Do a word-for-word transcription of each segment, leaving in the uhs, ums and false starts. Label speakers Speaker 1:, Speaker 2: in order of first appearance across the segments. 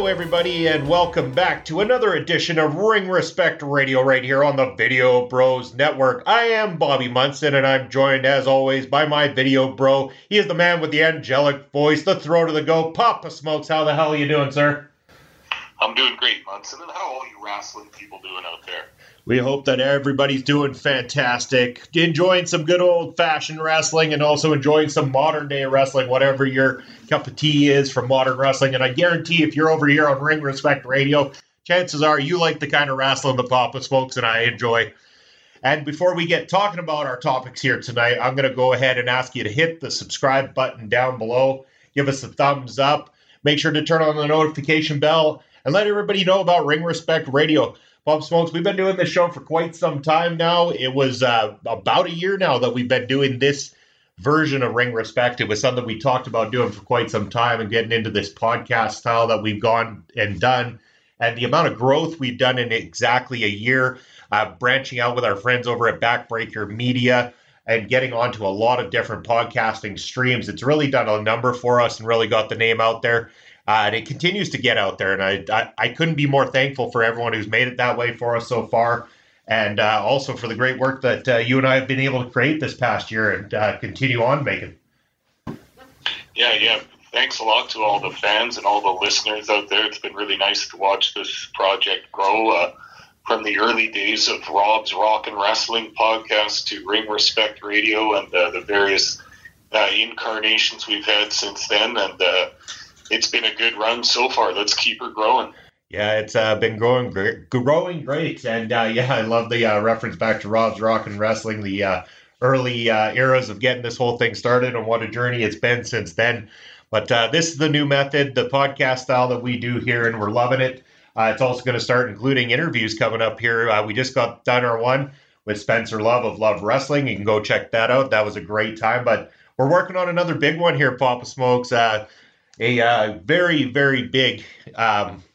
Speaker 1: Hello, everybody, and welcome back to another edition of Ring Respect Radio right here on the Video Bros Network. I am Bobby Munson, and I'm joined, as always, by my video bro. He is the man with the angelic voice, the throw to the go, Papa Smokes. How the hell are you doing, sir?
Speaker 2: I'm doing great, Munson, and how are all you wrestling people doing out there?
Speaker 1: We hope that everybody's doing fantastic, enjoying some good old-fashioned wrestling, and also enjoying some modern-day wrestling, whatever your cup of tea is from modern wrestling. And I guarantee if you're over here on Ring Respect Radio, chances are you like the kind of wrestling the Papa Smokes and I enjoy. And before we get talking about our topics here tonight, I'm going to go ahead and ask you to hit the subscribe button down below, give us a thumbs up, make sure to turn on the notification bell, and let everybody know about Ring Respect Radio. Pop Smokes, we've been doing this show for quite some time now. It was uh, about a year now that we've been doing this version of Ring Respect. It was something we talked about doing for quite some time and getting into this podcast style that we've gone and done. And the amount of growth we've done in exactly a year, uh, branching out with our friends over at Backbreaker Media and getting onto a lot of different podcasting streams. It's really done a number for us and really got the name out there. Uh, and it continues to get out there, and I, I I couldn't be more thankful for everyone who's made it that way for us so far, and uh, also for the great work that uh, you and I have been able to create this past year and uh, continue on making.
Speaker 2: Yeah, yeah. Thanks a lot to all the fans and all the listeners out there. It's been really nice to watch this project grow uh, from the early days of Rob's Rock and Wrestling podcast to Ring Respect Radio and uh, the various uh, incarnations we've had since then, and uh, it's been a good run so far. Let's keep her growing.
Speaker 1: Yeah, it's uh, been growing great, growing great. And uh, yeah, I love the uh, reference back to Rob's Rock and Wrestling, the uh, early uh, eras of getting this whole thing started and what a journey it's been since then. But uh, this is the new method, the podcast style that we do here, and we're loving it. Uh, it's also going to start including interviews coming up here. Uh, we just got done our one with Spencer Love of Love Wrestling. You can go check that out. That was a great time. But we're working on another big one here, Papa Smokes. Uh, A uh, very, very big, um,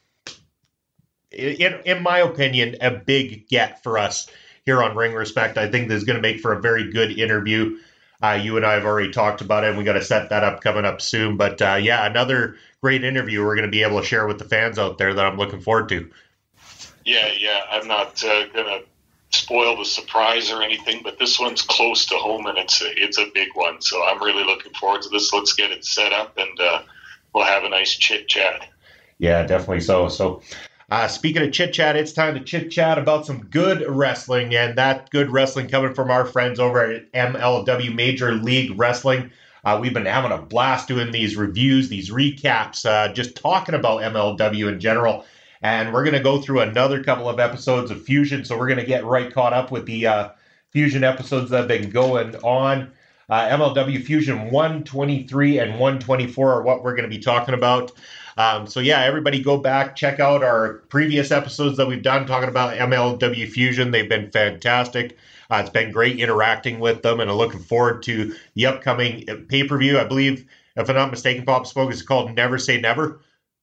Speaker 1: in, in my opinion, a big get for us here on Ring Respect. I think this is going to make for a very good interview. Uh, you and I have already talked about it, and we got to set that up coming up soon. But uh, yeah, another great interview we're going to be able to share with the fans out there that I'm looking forward to.
Speaker 2: Yeah, yeah. I'm not uh, going to spoil the surprise or anything, but this one's close to home, and it's a, it's a big one. So I'm really looking forward to this. Let's get it set up, and uh, we'll have a nice chit-chat.
Speaker 1: Yeah, definitely so. So uh, speaking of chit-chat, it's time to chit-chat about some good wrestling, and that good wrestling coming from our friends over at M L W Major League Wrestling. Uh, we've been having a blast doing these reviews, these recaps, uh, just talking about M L W in general. And we're going to go through another couple of episodes of Fusion, so we're going to get right caught up with the uh, Fusion episodes that have been going on. Uh, M L W Fusion one twenty-three and one twenty-four are what we're going to be talking about. Um, so yeah, everybody go back, check out our previous episodes that we've done talking about M L W Fusion. They've been fantastic. Uh, it's been great interacting with them, and I'm looking forward to the upcoming pay-per-view. I believe, if I'm not mistaken, Pop Smoke, is called Never Say Never.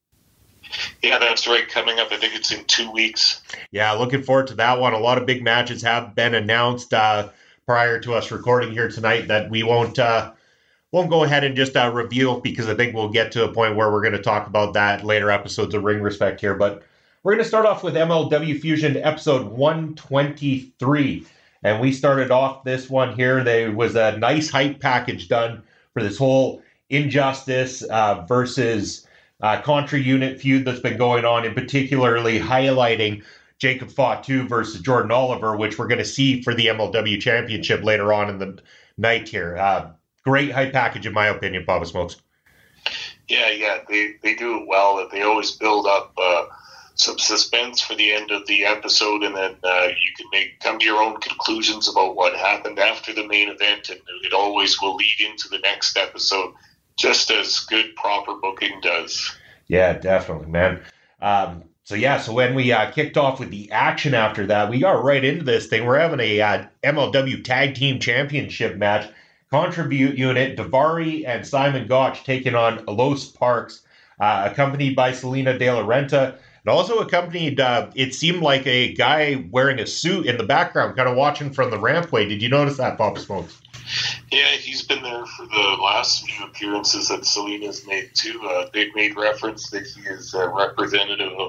Speaker 2: Yeah, that's right. Coming up, I think it's in two weeks.
Speaker 1: Yeah, looking forward to that one. A lot of big matches have been announced uh, prior to us recording here tonight that we won't uh, won't go ahead and just uh, reveal, because I think we'll get to a point where we're going to talk about that later episodes of Ring Respect here. But we're going to start off with M L W Fusion episode one twenty-three. And we started off this one here. There was a nice hype package done for this whole Injustice uh, versus uh, Contra Unit feud that's been going on, and particularly highlighting Jacob Fatu versus Jordan Oliver, which we're going to see for the M L W Championship later on in the night here. Uh, great hype package, in my opinion, Papa Smokes.
Speaker 2: Yeah, yeah, they, they do it well. They always build up uh, some suspense for the end of the episode, and then uh, you can make come to your own conclusions about what happened after the main event, and it always will lead into the next episode, just as good, proper booking does.
Speaker 1: Yeah, definitely, man. Um, so, yeah, so when we uh, kicked off with the action after that, we got right into this thing. We're having a uh, M L W Tag Team Championship match. Contribute Unit, Daivari and Simon Gotch taking on Los Parks, uh, accompanied by Selena De La Renta, and also accompanied, uh, it seemed like a guy wearing a suit in the background, kind of watching from the rampway. Did you notice that, Papa Smokes?
Speaker 2: Yeah, he's been there for the last few appearances that Selena's made too. Uh, they've made reference that he is a representative of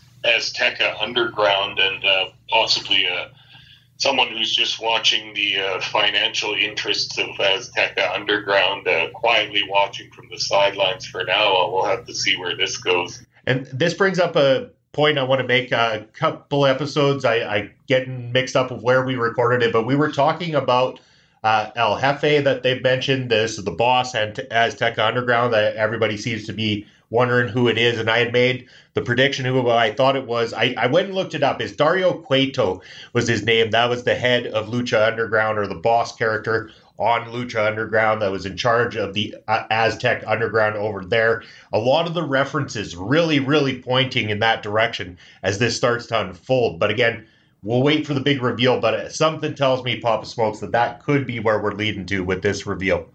Speaker 2: Azteca Underground and uh, possibly uh, someone who's just watching the uh, financial interests of Azteca Underground, uh, quietly watching from the sidelines for now. We'll have to see where this goes.
Speaker 1: And this brings up a point I want to make. A couple episodes, I, I getting mixed up with where we recorded it, but we were talking about uh, El Jefe that they've mentioned. This is the boss and Azteca Underground that everybody seems to be wondering who it is. And I had made the prediction who I thought it was. I, I went and looked it up. It's Dario Cueto was his name. That was the head of Lucha Underground, or the boss character on Lucha Underground that was in charge of the uh, Aztec Underground over there. A lot of the references really, really pointing in that direction as this starts to unfold. But again, we'll wait for the big reveal, but something tells me, Papa Smokes, that that could be where we're leading to with this reveal.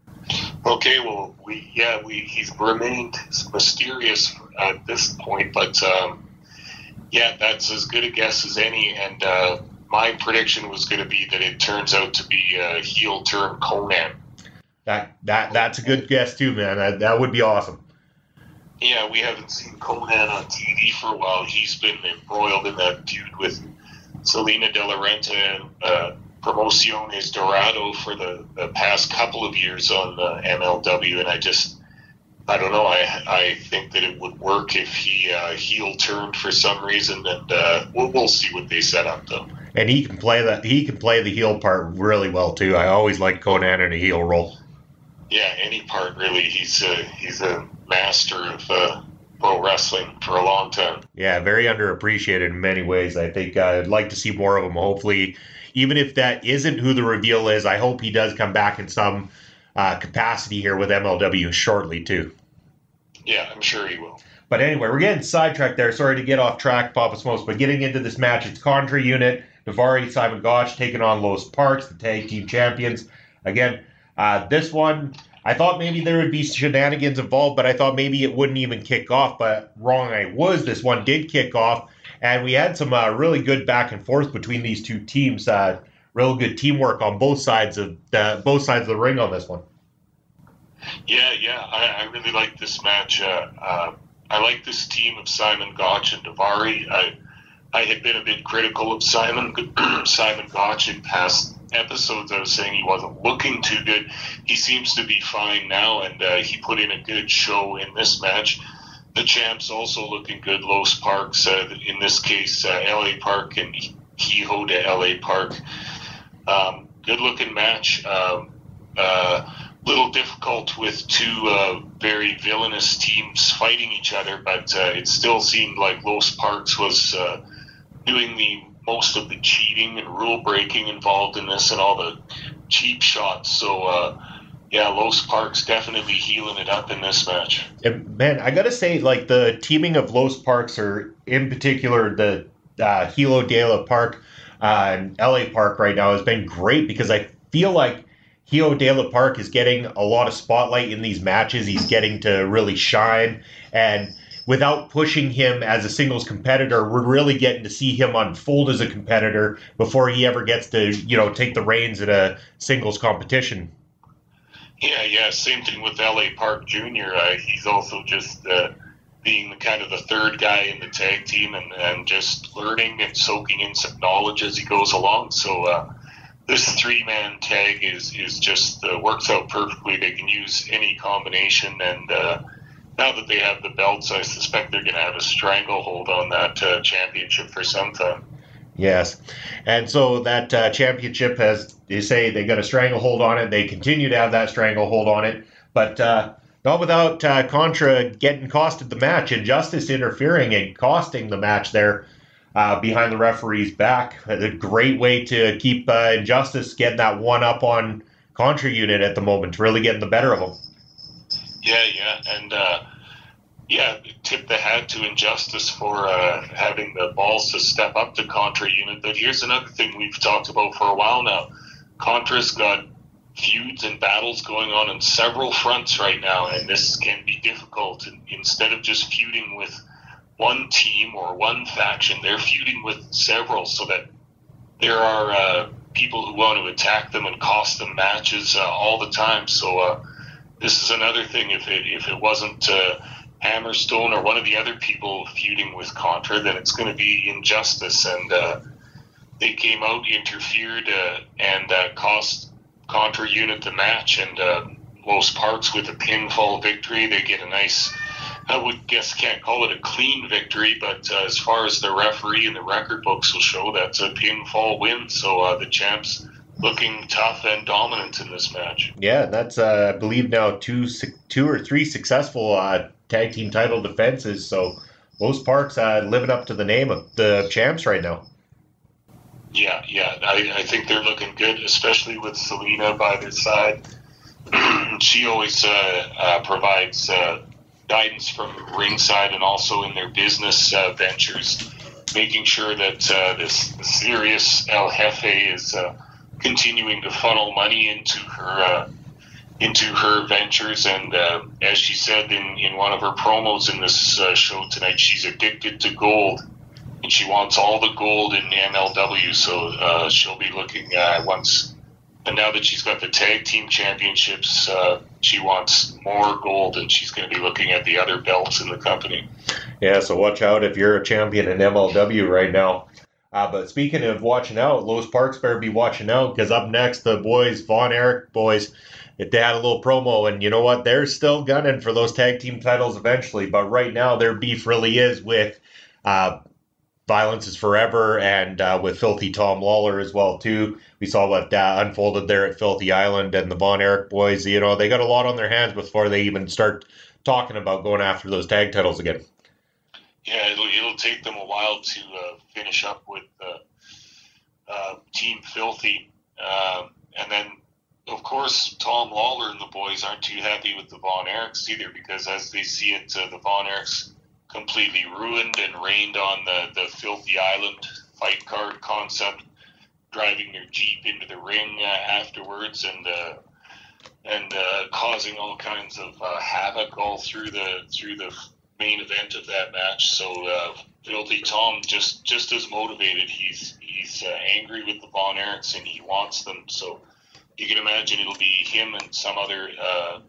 Speaker 2: Okay, well, we yeah, we he's remained mysterious at this point, but um, yeah, that's as good a guess as any, and uh, my prediction was going to be that it turns out to be a heel turn Konnan.
Speaker 1: That that that's a good guess too, man. That that would be awesome.
Speaker 2: Yeah, we haven't seen Konnan on T V for a while. He's been embroiled in that feud with Selena De La Renta and uh, Promociones Dorado for the, the past couple of years on the M L W, and I just, I don't know, I I think that it would work if he uh, heel turned for some reason, and uh, we'll, we'll see what they set up though.
Speaker 1: And he can play that. He can play the heel part really well too. I always like Konnan in a heel role.
Speaker 2: Yeah, any part really. He's a, he's a master of uh, pro wrestling for a long time.
Speaker 1: Yeah, very underappreciated in many ways. I think uh, I'd like to see more of him. Hopefully, even if that isn't who the reveal is, I hope he does come back in some uh, capacity here with M L W shortly too.
Speaker 2: Yeah, I'm sure he will.
Speaker 1: But anyway, we're getting sidetracked there. Sorry to get off track, Papa Smokes. But getting into this match, it's Contra Unit, Daivari, Simon Gotch taking on Los Parks, the tag team champions. Again, uh, this one, I thought maybe there would be shenanigans involved, but I thought maybe it wouldn't even kick off. But wrong I was. This one did kick off, and we had some uh, really good back and forth between these two teams. Uh, real good teamwork on both sides of the both sides of the ring on this one.
Speaker 2: Yeah, yeah, I, I really like this match. Uh, uh, I like this team of Simon Gotch and Daivari. I I had been a bit critical of Simon Simon Gotch in past episodes. I was saying he wasn't looking too good. He seems to be fine now, and uh, he put in a good show in this match. The champ's also looking good. Los Parks, uh, in this case, uh, L A Park and Kehoe to L A Park. Um, good looking match. Um, uh, little difficult with two uh, very villainous teams fighting each other, but uh, it still seemed like Los Parks was uh, doing the most of the cheating and rule breaking involved in this, and all the cheap shots. So uh, yeah, Los Parks definitely healing it up in this match.
Speaker 1: And man, I gotta say, like the teaming of Los Parks, or in particular the uh, Hilo de la Park uh, and L A Park right now, has been great, because I feel like Hilo de la Park is getting a lot of spotlight in these matches. He's getting to really shine, and without pushing him as a singles competitor, we're really getting to see him unfold as a competitor before he ever gets to, you know, take the reins in a singles competition.
Speaker 2: Yeah, yeah, same thing with L A Park Junior Uh, he's also just uh, being the kind of the third guy in the tag team, and, and just learning and soaking in some knowledge as he goes along. So uh, this three-man tag is is just uh, works out perfectly. They can use any combination, and uh, now that they have the belts, I suspect they're going to have a stranglehold on that uh, championship for some time.
Speaker 1: Yes, and so that uh, championship has, they say they got a stranglehold on it. They continue to have that stranglehold on it, but uh, not without uh, Contra getting costed the match, Injustice interfering and costing the match there uh, behind the referee's back. A great way to keep uh, Injustice getting that one up on Contra Unit at the moment, really getting the better of them.
Speaker 2: Yeah, yeah, and uh, yeah, tip the hat to Injustice for uh, having the balls to step up to Contra Unit. But here's another thing we've talked about for a while now. Contra's got feuds and battles going on in several fronts right now, and this can be difficult. And instead of just feuding with one team or one faction, they're feuding with several, so that there are uh, people who want to attack them and cost them matches uh, all the time. So uh, this is another thing. If it if it wasn't uh, Hammerstone or one of the other people feuding with Contra, then it's going to be Injustice. And uh, they came out, interfered, uh, and uh, cost Contra unit the match. And uh, Los Parks with a pinfall victory. They get a nice, I would guess, can't call it a clean victory, but uh, as far as the referee and the record books will show, that's a pinfall win. So uh, the champs looking tough and dominant in this match.
Speaker 1: Yeah, that's uh, I believe now two two or three successful uh, tag team title defenses. So Los Parks uh, living up to the name of the champs right now.
Speaker 2: Yeah, yeah, I, I think they're looking good, especially with Selena by their side. She always uh, uh, provides uh, guidance from ringside and also in their business uh, ventures, making sure that uh, this serious El Jefe is uh, continuing to funnel money into her uh, into her ventures. And uh, as she said in, in one of her promos in this uh, show tonight, she's addicted to gold, and she wants all the gold in M L W. So uh, she'll be looking uh, once. And now that she's got the tag team championships, uh, she wants more gold, and she's going to be looking at the other belts in the company.
Speaker 1: Yeah, so watch out if you're a champion in M L W right now. Uh, but speaking of watching out, Los Parks better be watching out, because up next, the boys, Von Erich boys, they had a little promo, and you know what? They're still gunning for those tag team titles eventually, but right now their beef really is with uh, Violence is Forever and uh, with Filthy Tom Lawler as well, too. We saw what uh, unfolded there at Filthy Island, and the Von Erich boys, you know, they got a lot on their hands before they even start talking about going after those tag titles again.
Speaker 2: Yeah, it'll, it'll take them a while to uh, finish up with uh, uh, Team Filthy. Um, and then, of course, Tom Lawler and the boys aren't too happy with the Von Erichs either, because as they see it, uh, the Von Erichs completely ruined and rained on the, the Filthy Island fight card concept, driving their Jeep into the ring uh, afterwards and uh, and uh, causing all kinds of uh, havoc all through the through the main event of that match. So uh, Filthy Tom just just as motivated. He's he's uh, angry with the Von Erichs and he wants them. So you can imagine it'll be him and some other uh,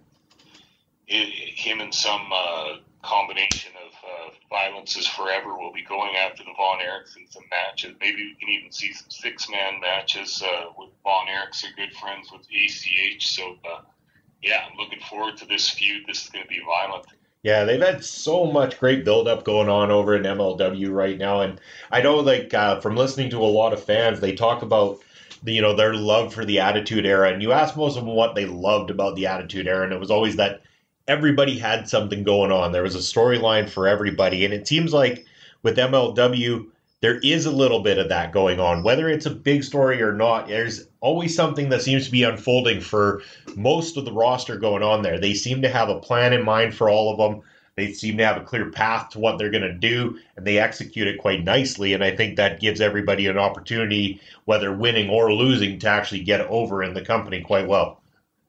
Speaker 2: him and some uh, combination of uh, Violence is Forever will be going after the Von Erichs in some matches. Maybe we can even see some six-man matches uh, with Von Erichs are good friends with A C H. So, uh, yeah, I'm looking forward to this feud. This is going to be violent.
Speaker 1: Yeah, they've had so much great build-up going on over in M L W right now. And I know, like, uh, from listening to a lot of fans, they talk about the, you know, their love for the Attitude Era. And you asked most of them what they loved about the Attitude Era, and it was always that everybody had something going on. There was a storyline for everybody. And it seems like with M L W, there is a little bit of that going on. Whether it's a big story or not, there's always something that seems to be unfolding for most of the roster going on there. They seem to have a plan in mind for all of them. They seem to have a clear path to what they're going to do, and they execute it quite nicely. And I think that gives everybody an opportunity, whether winning or losing, to actually get over in the company quite well.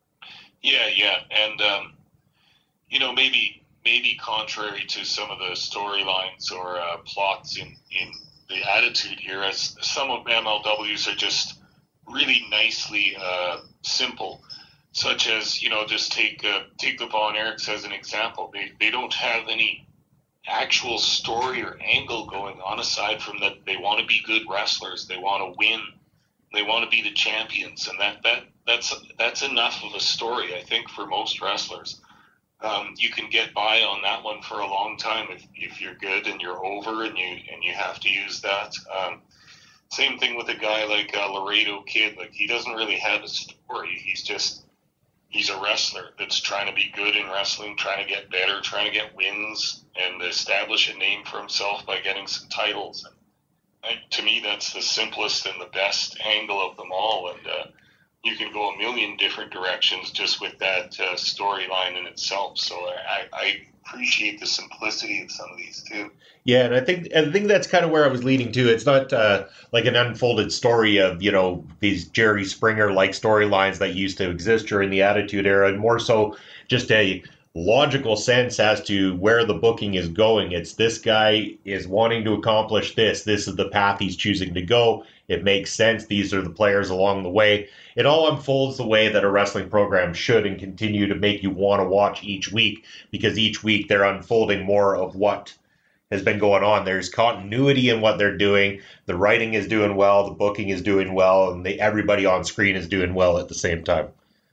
Speaker 2: Yeah, yeah. And, um, you know, maybe maybe contrary to some of the storylines or uh, plots in, in the Attitude here, as some of M L Ws are just really nicely uh, simple, such as, you know, just take uh, take the Von Erichs as an example. They they don't have any actual story or angle going on aside from that they want to be good wrestlers, they want to win, they want to be the champions, and that, that that's that's enough of a story, I think, for most wrestlers. Um, you can get by on that one for a long time if, if you're good and you're over and you and you have to use that. Um, same thing with a guy like uh, Laredo Kid. Like, he doesn't really have a story. He's just he's a wrestler that's trying to be good in wrestling, trying to get better, trying to get wins and establish a name for himself by getting some titles. And, and to me, that's the simplest and the best angle of them all. And uh, you can go a million different directions just with that uh, storyline in itself. So I, I appreciate the simplicity of some of these too.
Speaker 1: Yeah, and I think I think that's kind of where I was leading to. It's not uh, like an unfolded story of, you know, these Jerry Springer-like storylines that used to exist during the Attitude Era, and more so just a logical sense as to where the booking is going. It's this guy is wanting to accomplish this. This is the path he's choosing to go. It makes sense. These are the players along the way. It all unfolds the way that a wrestling program should and continue to make you want to watch each week, because each week they're unfolding more of what has been going on. There's continuity in what they're doing. The writing is doing well. The booking is doing well. And the, everybody on screen is doing well at the same time.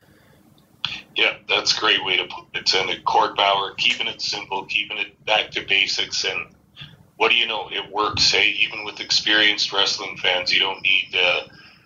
Speaker 2: Yeah, that's a great way to put it. And Court Bauer, keeping it simple, keeping it back to basics. And what do you know? It works. Hey, even with experienced wrestling fans, you don't need uh,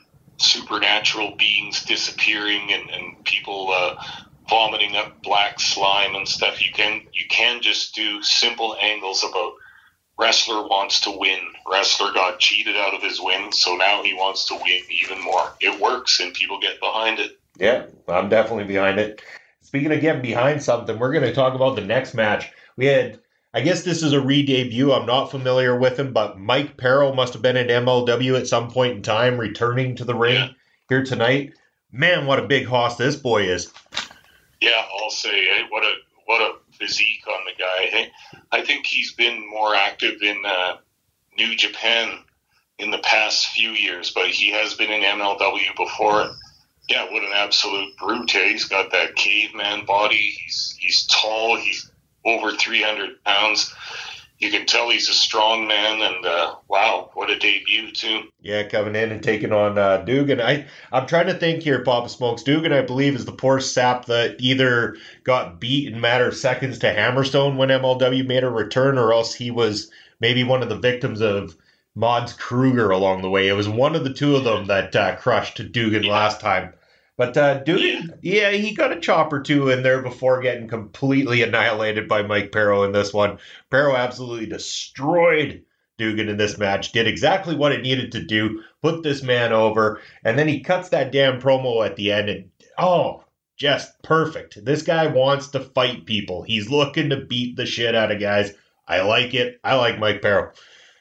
Speaker 2: supernatural beings disappearing and, and people uh, vomiting up black slime and stuff. You can you can just do simple angles about wrestler wants to win. Wrestler got cheated out of his win, so now he wants to win even more. It works, and people get behind it.
Speaker 1: Yeah, I'm definitely behind it. Speaking of getting behind something, we're going to talk about the next match. We had, I guess this is a re-debut. I'm not familiar with him, but Mike Perro must have been in M L W at some point in time, returning to the ring yeah. here tonight. Man, what a big hoss this boy is.
Speaker 2: Yeah, I'll say, hey, what a what a physique on the guy. Hey, I think he's been more active in uh, New Japan in the past few years, but he has been in M L W before. Yeah, what an absolute brute. He's got that caveman body. He's he's tall. He's over three hundred pounds. You can tell he's a strong man, and uh, wow, what a debut, too.
Speaker 1: Yeah, coming in and taking on uh, Dugan. I, I'm trying to think here, Papa Smokes. Dugan, I believe, is the poor sap that either got beat in a matter of seconds to Hammerstone when M L W made a return, or else he was maybe one of the victims of Mods Kruger along the way. It was one of the two of them that uh, crushed Dugan yeah. last time. But uh, Dugan, yeah. yeah, he got a chop or two in there before getting completely annihilated by Mike Perro in this one. Perro absolutely destroyed Dugan in this match, did exactly what it needed to do, put this man over, and then he cuts that damn promo at the end, and oh, just perfect. This guy wants to fight people. He's looking to beat the shit out of guys. I like it. I like Mike Perro.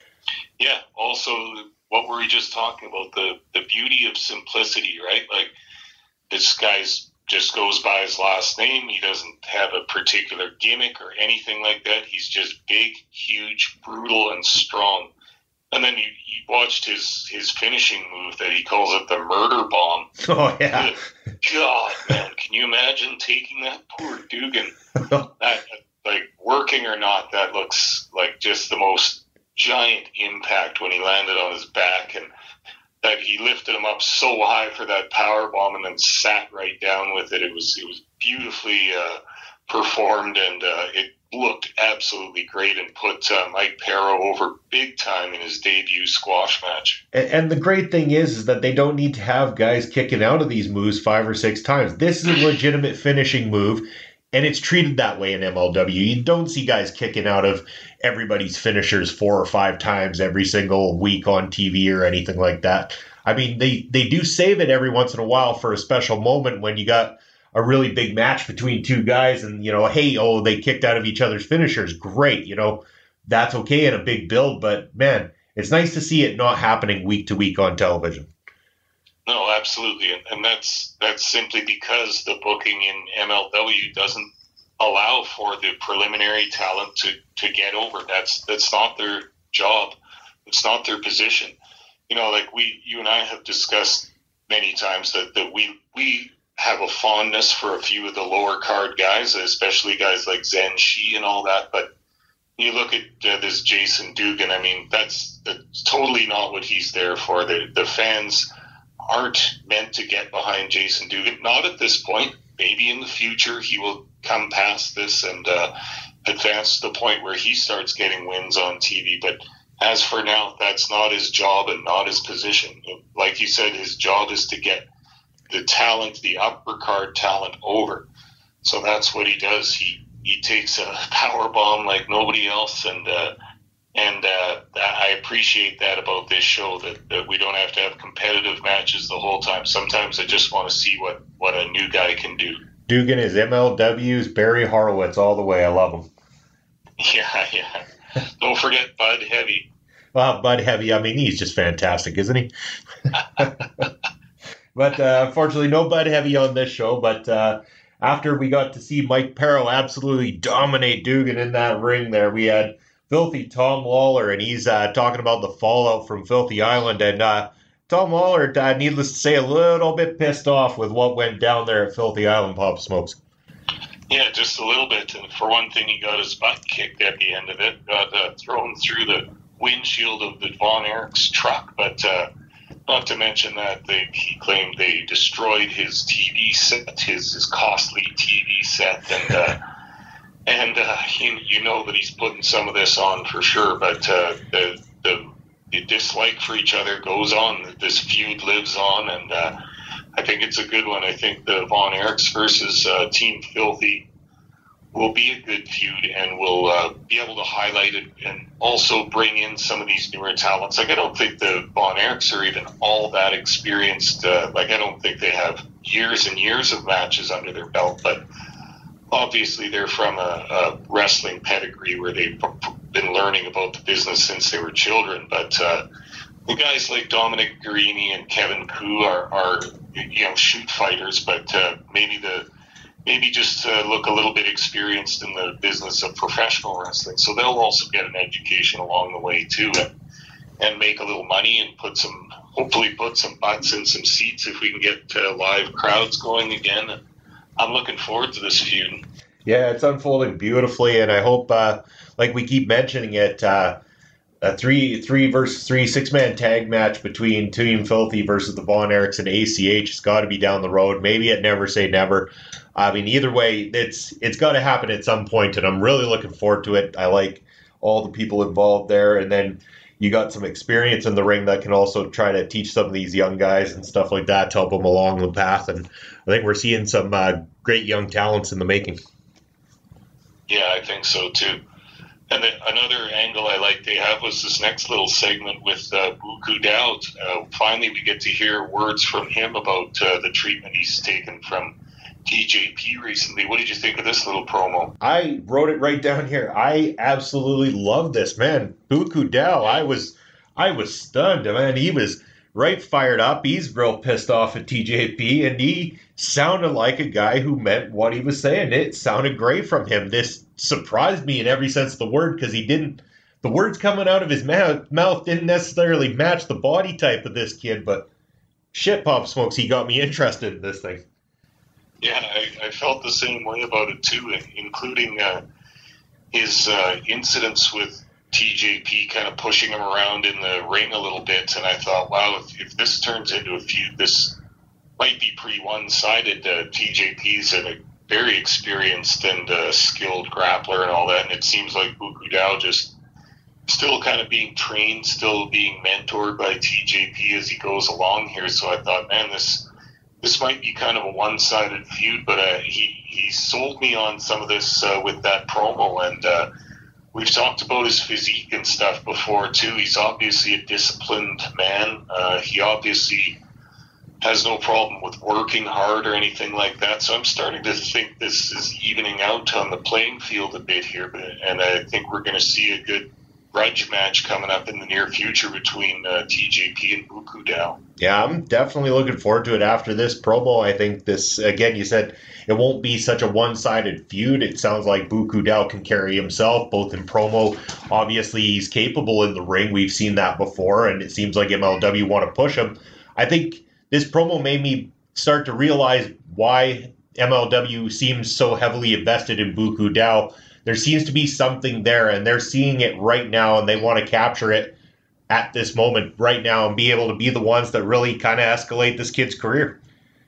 Speaker 2: Yeah, also, what were we just talking about? The, the beauty of simplicity, right? Like, this guy's just goes by his last name. He doesn't have a particular gimmick or anything like that. He's just big, huge, brutal, and strong. And then you, you watched his, his finishing move that he calls it the murder bomb.
Speaker 1: Oh, yeah.
Speaker 2: God, man, can you imagine taking that poor Dugan? that, like, working or not, that looks like just the most giant impact when he landed on his back, and that he lifted him up so high for that power bomb and then sat right down with it. It was it was beautifully uh, performed, and uh, it looked absolutely great and put uh, Mike Perro over big time in his debut squash match.
Speaker 1: And, and the great thing is, is that they don't need to have guys kicking out of these moves five or six times. This is a legitimate finishing move, and it's treated that way in M L W. You don't see guys kicking out of everybody's finishers four or five times every single week on T V or anything like that. I mean, they, they do save it every once in a while for a special moment when you got a really big match between two guys and, you know, hey, oh, they kicked out of each other's finishers. Great. You know, that's okay in a big build. But, man, it's nice to see it not happening week to week on television.
Speaker 2: No, absolutely. And, and that's that's simply because the booking in M L W doesn't allow for the preliminary talent to, to get over. That's that's not their job. It's not their position. You know, like we, you and I have discussed many times that, that we we have a fondness for a few of the lower card guys, especially guys like Zen Shi and all that. But you look at uh, this Jason Dugan. I mean, that's, that's totally not what he's there for. The the fans aren't meant to get behind Jason Dugan. Not at this point. Maybe in the future he will come past this and uh, advance to the point where he starts getting wins on T V. But as for now, that's not his job and not his position. Like you said, his job is to get the talent, the upper card talent over. So that's what he does. He he takes a power bomb like nobody else, and uh, and uh, I appreciate that about this show, that, that we don't have to have competitive matches the whole time. Sometimes I just want to see what, what a new guy can do.
Speaker 1: Dugan is M L W's Barry Horowitz all the way. I love him.
Speaker 2: Yeah, yeah. Don't forget Bud Heavy.
Speaker 1: Well, Bud Heavy, I mean, he's just fantastic, isn't he? But uh, unfortunately, no Bud Heavy on this show. But uh, after we got to see Mike Perro absolutely dominate Dugan in that ring there, we had Filthy Tom Lawler, and he's uh, talking about the fallout from Filthy Island. And uh, Tom Lawler, uh, needless to say, a little bit pissed off with what went down there at Filthy Island, Pop Smokes.
Speaker 2: Yeah, just a little bit. And for one thing, he got his butt kicked at the end of it, got uh, thrown through the windshield of the Von Erichs truck. But uh, not to mention that they, he claimed they destroyed his T V set, his, his costly T V set. And uh, and uh, you, you know that he's putting some of this on for sure. But uh, the, the, the dislike for each other goes on. This feud lives on. And uh, I think it's a good one. I think the Von Erichs versus uh, Team Filthy will be a good feud, and will uh, be able to highlight it and also bring in some of these newer talents. Like, I don't think the Von Erichs are even all that experienced. Uh, like, I don't think they have years and years of matches under their belt, but obviously they're from a, a wrestling pedigree where they've been learning about the business since they were children. But uh, the guys like Dominic Guarini and Kevin Koo are, are you know, shoot fighters, but uh, maybe the maybe just uh, look a little bit experienced in the business of professional wrestling. So they'll also get an education along the way too, and, and make a little money and put some, hopefully put some butts in some seats if we can get uh, live crowds going again. And I'm looking forward to this feud.
Speaker 1: Yeah, it's unfolding beautifully, and I hope, uh, like we keep mentioning it, uh, a three three versus three six man tag match between Team Filthy versus the Von Erichs and A C H has got to be down the road. Maybe at Never Say Never. I mean, either way, it's it's got to happen at some point, and I'm really looking forward to it. I like all the people involved there, and then you got some experience in the ring that can also try to teach some of these young guys and stuff like that to help them along the path. And I think we're seeing some uh, great young talents in the making.
Speaker 2: Yeah, I think so too. And then another angle I like they have was this next little segment with uh, Buku Dao. Uh, finally, we get to hear words from him about uh, the treatment he's taken from T J P recently. What did you think of this little promo?
Speaker 1: I wrote it right down here. I absolutely love this, man. Buku Dao, I was, I was stunned, man. He was right fired up. He's real pissed off at T J P, and he sounded like a guy who meant what he was saying. It sounded great from him. This surprised me in every sense of the word, because he didn't, the words coming out of his mouth, mouth didn't necessarily match the body type of this kid, but shit, Pop Smokes, he got me interested in this thing.
Speaker 2: Yeah, I, I felt the same way about it too, including uh, his uh, incidents with T J P kind of pushing him around in the ring a little bit, and I thought, wow, if, if this turns into a feud, this might be pretty one-sided. Uh, T J P's a very experienced and uh, skilled grappler and all that, and it seems like Buku Dao just still kind of being trained, still being mentored by T J P as he goes along here. So I thought, man, this this might be kind of a one-sided feud, but uh, he, he sold me on some of this uh, with that promo, and uh, we've talked about his physique and stuff before too. He's obviously a disciplined man. Uh, he obviously has no problem with working hard or anything like that. So I'm starting to think this is evening out on the playing field a bit here, but, and I think we're going to see a good grudge match coming up in the near future between uh, T J P and Buku Dao.
Speaker 1: Yeah, I'm definitely looking forward to it after this promo. I think this, again, you said it won't be such a one-sided feud. It sounds like Buku Dao can carry himself, both in promo. Obviously, he's capable in the ring. We've seen that before, and it seems like M L W want to push him. I think this promo made me start to realize why M L W seems so heavily invested in Buku Dao. There seems to be something there, and they're seeing it right now, and they want to capture it at this moment right now and be able to be the ones that really kind of escalate this kid's career.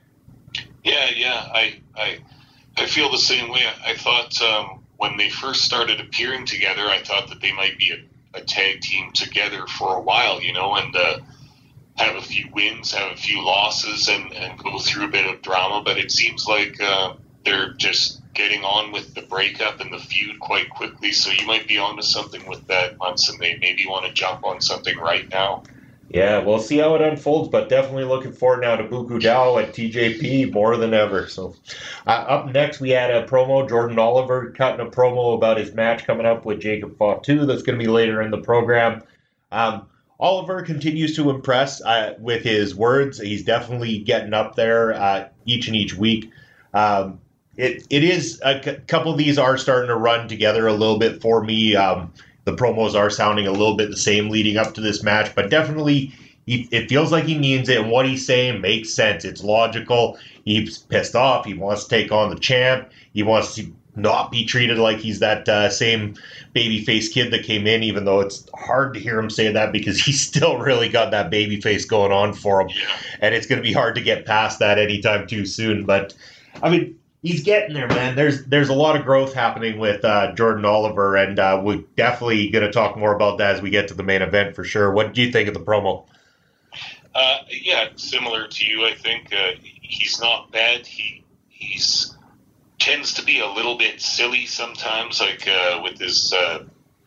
Speaker 2: Yeah, yeah, I I, I feel the same way. I thought um, when they first started appearing together, I thought that they might be a, a tag team together for a while, you know, and uh, have a few wins, have a few losses, and, and go through a bit of drama. But it seems like uh, they're just getting on with the breakup and the feud quite quickly, so you might be onto something with that, Munson. They maybe want to jump on something right now.
Speaker 1: Yeah, we'll see how it unfolds, but definitely looking forward now to Buku Dao and T J P more than ever. So, uh, up next, we had a promo, Jordan Oliver cutting a promo about his match coming up with Jacob Fatu. That's going to be later in the program. Um, Oliver continues to impress uh, with his words. He's definitely getting up there uh, each and each week. Um, it it is a c- couple of these are starting to run together a little bit for me. Um, the promos are sounding a little bit the same leading up to this match, but definitely he, it feels like he means it, and what he's saying makes sense. It's logical. He's pissed off. He wants to take on the champ. He wants to not be treated like he's that uh, same babyface kid that came in, even though it's hard to hear him say that because he's still really got that babyface going on for him.
Speaker 2: Yeah.
Speaker 1: And it's going to be hard to get past that anytime too soon. But, I mean, he's getting there, man. There's there's a lot of growth happening with uh, Jordan Oliver, and uh, we're definitely going to talk more about that as we get to the main event for sure. What do you think of the promo?
Speaker 2: Uh, yeah, similar to you, I think. Uh, he's not bad. He he's tends to be a little bit silly sometimes, like uh, with his, uh,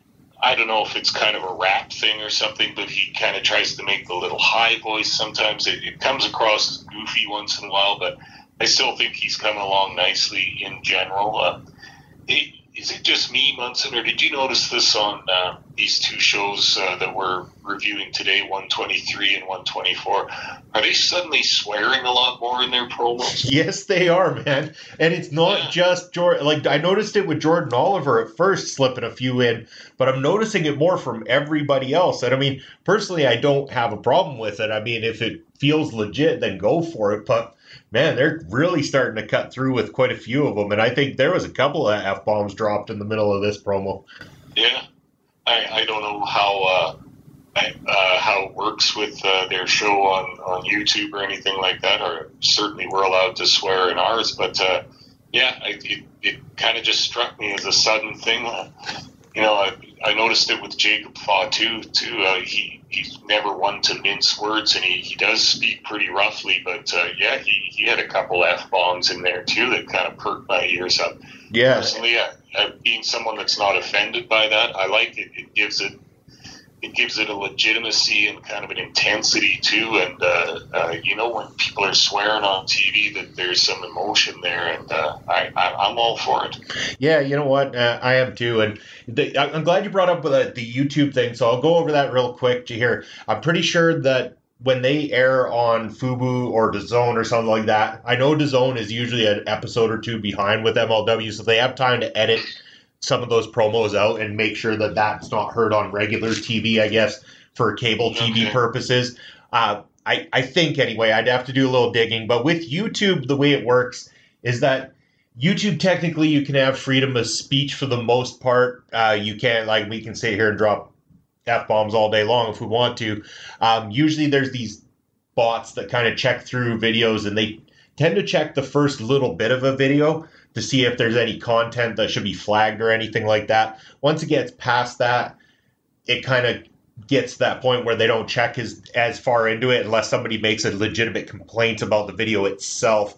Speaker 2: I don't know if it's kind of a rap thing or something, but he kind of tries to make the little high voice sometimes. It, it comes across as goofy once in a while, but I still think he's coming along nicely in general. Uh, it, is it just me, Munson, or did you notice this on uh, these two shows uh, that we're reviewing today, one twenty-three and one twenty-four? Are they suddenly swearing a lot more in their promos?
Speaker 1: Yes, they are, man. And it's not
Speaker 2: Yeah.
Speaker 1: just Jordan. Like, I noticed it with Jordan Oliver at first, slipping a few in, but I'm noticing it more from everybody else. And I mean, personally, I don't have a problem with it. I mean, if it feels legit, then go for it. But man, they're really starting to cut through with quite a few of them. And I think there was a couple of F-bombs dropped in the middle of this promo.
Speaker 2: Yeah. I, I don't know how uh, uh, how it works with uh, their show on, on YouTube or anything like that, or certainly we're allowed to swear in ours. But, uh, yeah, I, it, it kind of just struck me as a sudden thing. Uh, you know, I, I noticed it with Jacob Fatu, too. Uh, he, he's never one to mince words, and he, he does speak pretty roughly. But, uh, yeah, he, he had a couple F-bombs in there, too, that kind of perked my ears up.
Speaker 1: Yeah.
Speaker 2: Personally, uh, uh, being someone that's not offended by that, I like it. It gives it it gives it a legitimacy and kind of an intensity, too. And, uh, uh, you know, when people are swearing on T V, that there's some emotion there, and uh, I, I, I'm all for it.
Speaker 1: Yeah, you know what? Uh, I am too. And the, I'm glad you brought up the, the YouTube thing. So I'll go over that real quick to here. I'm pretty sure that when they air on Fubu or DAZN or something like that, I know DAZN is usually an episode or two behind with M L W, so they have time to edit some of those promos out and make sure that that's not heard on regular T V, I guess, for cable T V
Speaker 2: Okay.
Speaker 1: purposes. Uh, I, I think, anyway, I'd have to do a little digging. But with YouTube, the way it works is that YouTube, technically, you can have freedom of speech for the most part. Uh, you can't, like, we can sit here and drop F-bombs all day long if we want to. Um, usually there's these bots that kind of check through videos, and they tend to check the first little bit of a video to see if there's any content that should be flagged or anything like that. Once it gets past that, it kind of gets to that point where they don't check as, as far into it unless somebody makes a legitimate complaint about the video itself.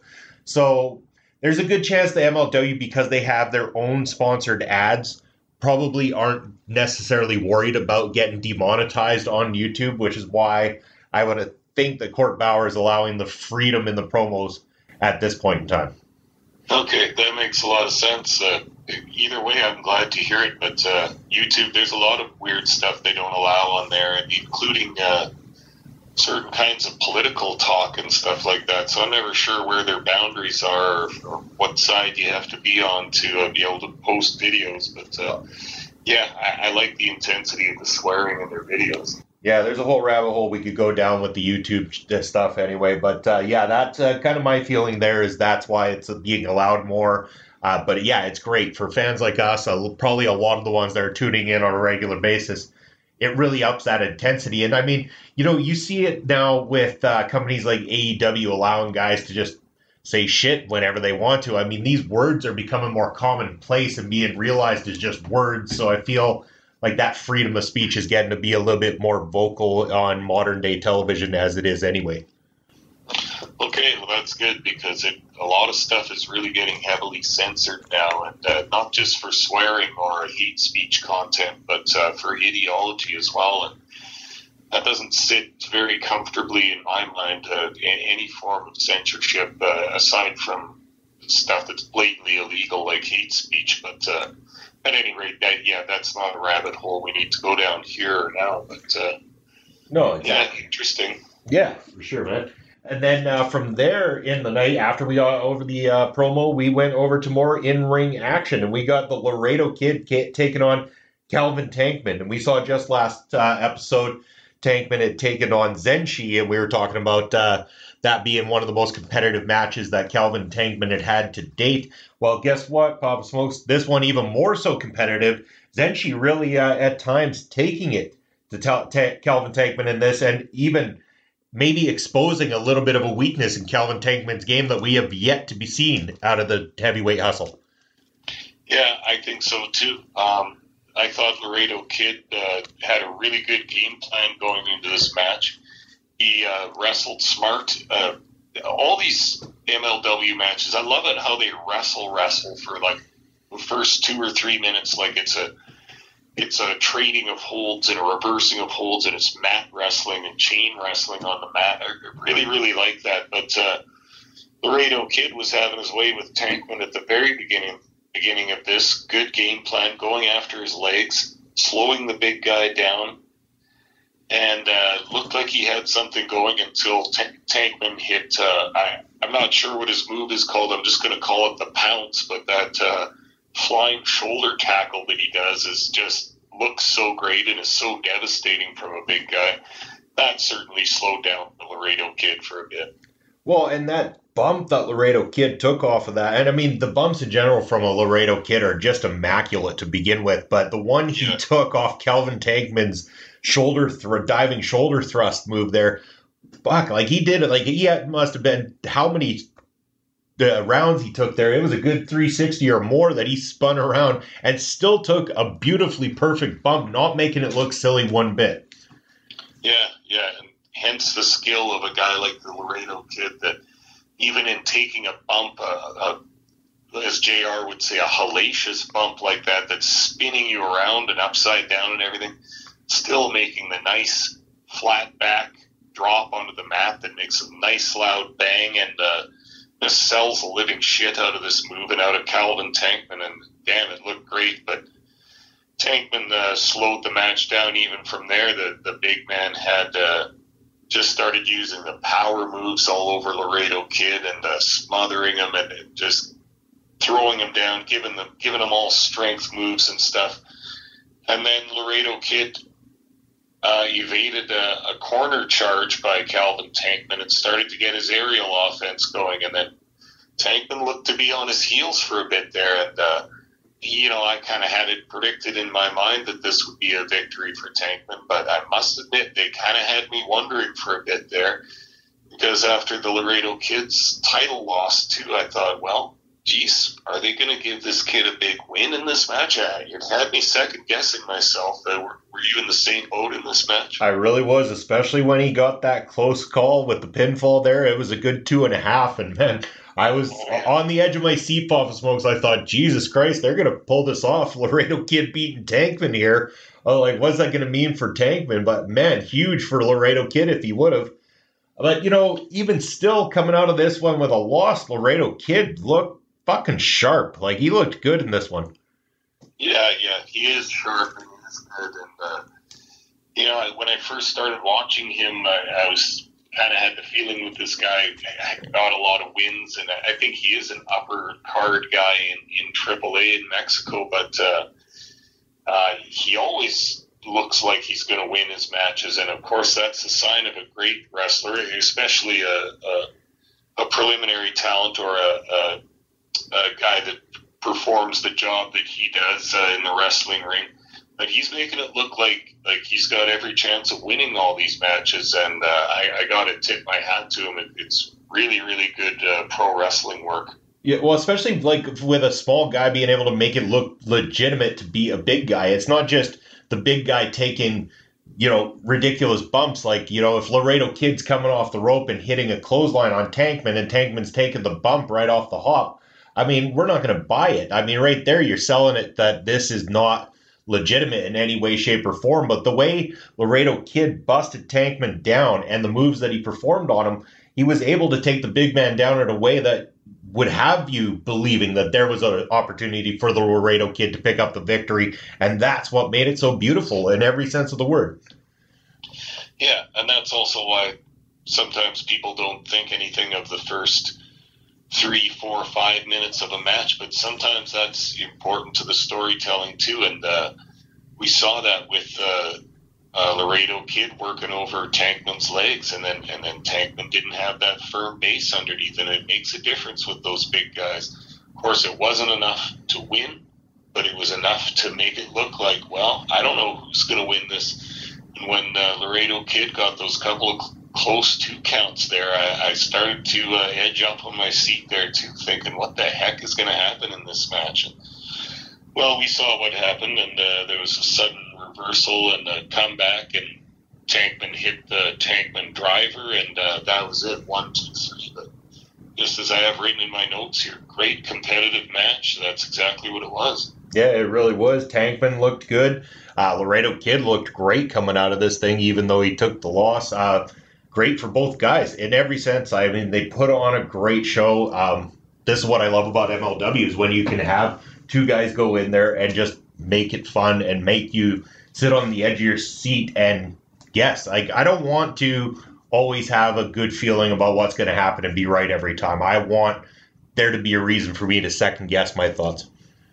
Speaker 1: So there's a good chance the M L W, because they have their own sponsored ads, probably aren't necessarily worried about getting demonetized on YouTube, which is why I would think that Court Bauer is allowing the freedom in the promos at this point in time.
Speaker 2: Okay, that makes a lot of sense. Uh, either way, I'm glad to hear it. But uh, YouTube, there's a lot of weird stuff they don't allow on there, including uh, certain kinds of political talk and stuff like that. So I'm never sure where their boundaries are, or, or what side you have to be on to uh, be able to post videos. But uh, yeah, I, I like the intensity of the swearing in their videos.
Speaker 1: Yeah, there's a whole rabbit hole we could go down with the YouTube stuff anyway. But uh, yeah, that's uh, kind of my feeling there, is that's why it's being allowed more. Uh, but yeah, it's great for fans like us, uh, probably a lot of the ones that are tuning in on a regular basis. It really ups that intensity. And I mean, you know, you see it now with uh, companies like A E W allowing guys to just say shit whenever they want to. I mean, these words are becoming more commonplace and being realized as just words. So I feel like that freedom of speech is getting to be a little bit more vocal on modern day television as it is anyway.
Speaker 2: Okay, well, that's good, because it, a lot of stuff is really getting heavily censored now, and uh, not just for swearing or hate speech content, but uh, for ideology as well. And that doesn't sit very comfortably in my mind, uh, in any form of censorship, uh, aside from stuff that's blatantly illegal, like hate speech. But uh, at any rate, that, yeah, that's not a rabbit hole we need to go down here or now. But uh,
Speaker 1: No,
Speaker 2: yeah, interesting.
Speaker 1: Yeah, for sure, man. And then uh, from there in the night, after we got over the uh, promo, we went over to more in-ring action, and we got the Laredo Kid ca- taking on Calvin Tankman. And we saw just last uh, episode, Tankman had taken on Zenshi, and we were talking about uh, that being one of the most competitive matches that Calvin Tankman had had to date. Well, guess what, Papa Smokes? This one even more so competitive. Zenshi really, uh, at times, taking it to ta- ta- Calvin Tankman in this, and even maybe exposing a little bit of a weakness in Calvin Tankman's game that we have yet to be seen out of the heavyweight hustle.
Speaker 2: Yeah, I think so too. Um, I thought Laredo Kid uh, had a really good game plan going into this match. He uh, wrestled smart. Uh, all these M L W matches, I love it how they wrestle, wrestle for like the first two or three minutes, like it's a It's a trading of holds and a reversing of holds, and it's mat wrestling and chain wrestling on the mat. I really, really like that. But uh, Laredo Kid was having his way with Tankman at the very beginning beginning of this. Good game plan, going after his legs, slowing the big guy down, and uh, looked like he had something going until T- Tankman hit, uh, I, I'm not sure what his move is called. I'm just going to call it the pounce, but that uh, flying shoulder tackle that he does is just looks so great and is so devastating from a big guy. That certainly slowed down the Laredo Kid for a bit.
Speaker 1: Well, and that bump that Laredo Kid took off of that, and I mean, the bumps in general from a Laredo Kid are just immaculate to begin with, but the one he yeah. took off Calvin Tankman's shoulder thr- diving shoulder thrust move there, fuck, like he did it, like he had, must have been, how many the rounds he took there, it was a good three sixty or more that he spun around and still took a beautifully perfect bump, not making it look silly one bit.
Speaker 2: Yeah, yeah, and hence the skill of a guy like the Laredo Kid, that even in taking a bump, uh, uh, as J R would say, a hellacious bump like that, that's spinning you around and upside down and everything, still making the nice flat back drop onto the mat that makes a nice loud bang, and uh, just sells the living shit out of this move and out of Calvin Tankman, and damn, it looked great. But Tankman uh, slowed the match down even from there. The the big man had uh, just started using the power moves all over Laredo Kid and uh, smothering him and, and just throwing him down, giving them giving him all strength moves and stuff. And then Laredo Kid uh, evaded a, a corner charge by Calvin Tankman and started to get his aerial offense going. And then Tankman looked to be on his heels for a bit there. And, uh, you know, I kind of had it predicted in my mind that this would be a victory for Tankman. But I must admit, they kind of had me wondering for a bit there. Because after the Laredo Kid's title loss, too, I thought, well, geez, are they going to give this kid a big win in this match? It had me second-guessing myself. Uh, were, were you in the same boat in this match?
Speaker 1: I really was, especially when he got that close call with the pinfall there. It was a good two and a half, and man, I was oh, yeah. on the edge of my seat, Papa Smokes. I thought, Jesus Christ, they're going to pull this off. Laredo Kid beating Tankman here. Oh, like, what's that going to mean for Tankman? But, man, huge for Laredo Kid if he would have. But, you know, even still coming out of this one with a loss, Laredo Kid looked fucking sharp. Like, he looked good in this one.
Speaker 2: Yeah, yeah, he is sharp and he is good. And, uh, you know, when I first started watching him, I, I was kind of had the feeling with this guy, I got a lot of wins, and I think he is an upper card guy in, in triple A in Mexico, but uh, uh, he always looks like he's going to win his matches, and of course that's a sign of a great wrestler, especially a, a, a preliminary talent or a, a a guy that performs the job that he does uh, in the wrestling ring. But he's making it look like like he's got every chance of winning all these matches, and uh, I, I got to tip my hat to him. It, it's really, really good uh, pro wrestling work.
Speaker 1: Yeah, well, especially like with a small guy being able to make it look legitimate to be a big guy. It's not just the big guy taking, you know, ridiculous bumps. Like, you know, if Laredo Kid's coming off the rope and hitting a clothesline on Tankman and Tankman's taking the bump right off the hop, I mean, we're not going to buy it. I mean, right there, you're selling it that this is not legitimate in any way, shape, or form. But the way Laredo Kid busted Tankman down and the moves that he performed on him, he was able to take the big man down in a way that would have you believing that there was an opportunity for the Laredo Kid to pick up the victory. And that's what made it so beautiful in every sense of the word.
Speaker 2: Yeah, and that's also why sometimes people don't think anything of the first three, four, five minutes of a match, but sometimes that's important to the storytelling too. And uh, we saw that with uh, uh, Laredo Kid working over Tankman's legs, and then and then Tankman didn't have that firm base underneath, and it makes a difference with those big guys. Of course, it wasn't enough to win, but it was enough to make it look like, well, I don't know who's going to win this. And when uh, Laredo Kid got those couple of close two counts there, I, I started to uh, edge up on my seat there too, thinking, what the heck is going to happen in this match? And, well, we saw what happened, and uh, there was a sudden reversal and a comeback, and Tankman hit the Tankman driver, and uh, that was it, one, two, three. But just as I have written in my notes here, great competitive match. That's exactly what it was.
Speaker 1: Yeah, it really was. Tankman looked good. Uh, Laredo Kid looked great coming out of this thing, even though he took the loss. Uh, great for both guys in every sense. I mean, they put on a great show. Um, this is what I love about M L W, is when you can have two guys go in there and just make it fun and make you sit on the edge of your seat and guess. Like, I don't want to always have a good feeling about what's going to happen and be right every time. I want there to be a reason for me to second guess my thoughts.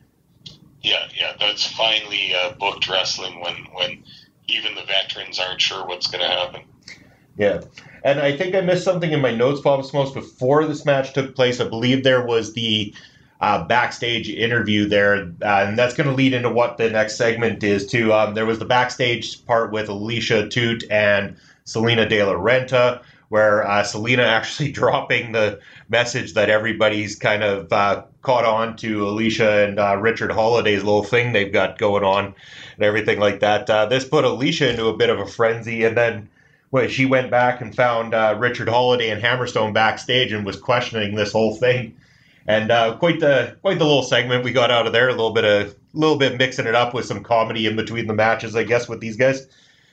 Speaker 2: Yeah, yeah, that's finally uh, booked wrestling when, when even the veterans aren't sure what's going to happen.
Speaker 1: Yeah, and I think I missed something in my notes, Papa Smokes, before this match took place. I believe there was the uh, backstage interview there, uh, and that's going to lead into what the next segment is, too. Um, there was the backstage part with Alicia Atout and Selena De La Renta, where uh, Selena actually dropping the message that everybody's kind of uh, caught on to Alicia and uh, Richard Holliday's little thing they've got going on and everything like that. Uh, this put Alicia into a bit of a frenzy, and then well, she went back and found uh, Richard Holliday and Hammerstone backstage and was questioning this whole thing. And uh, quite the quite the little segment we got out of there. A little bit of little bit mixing it up with some comedy in between the matches, I guess, with these guys.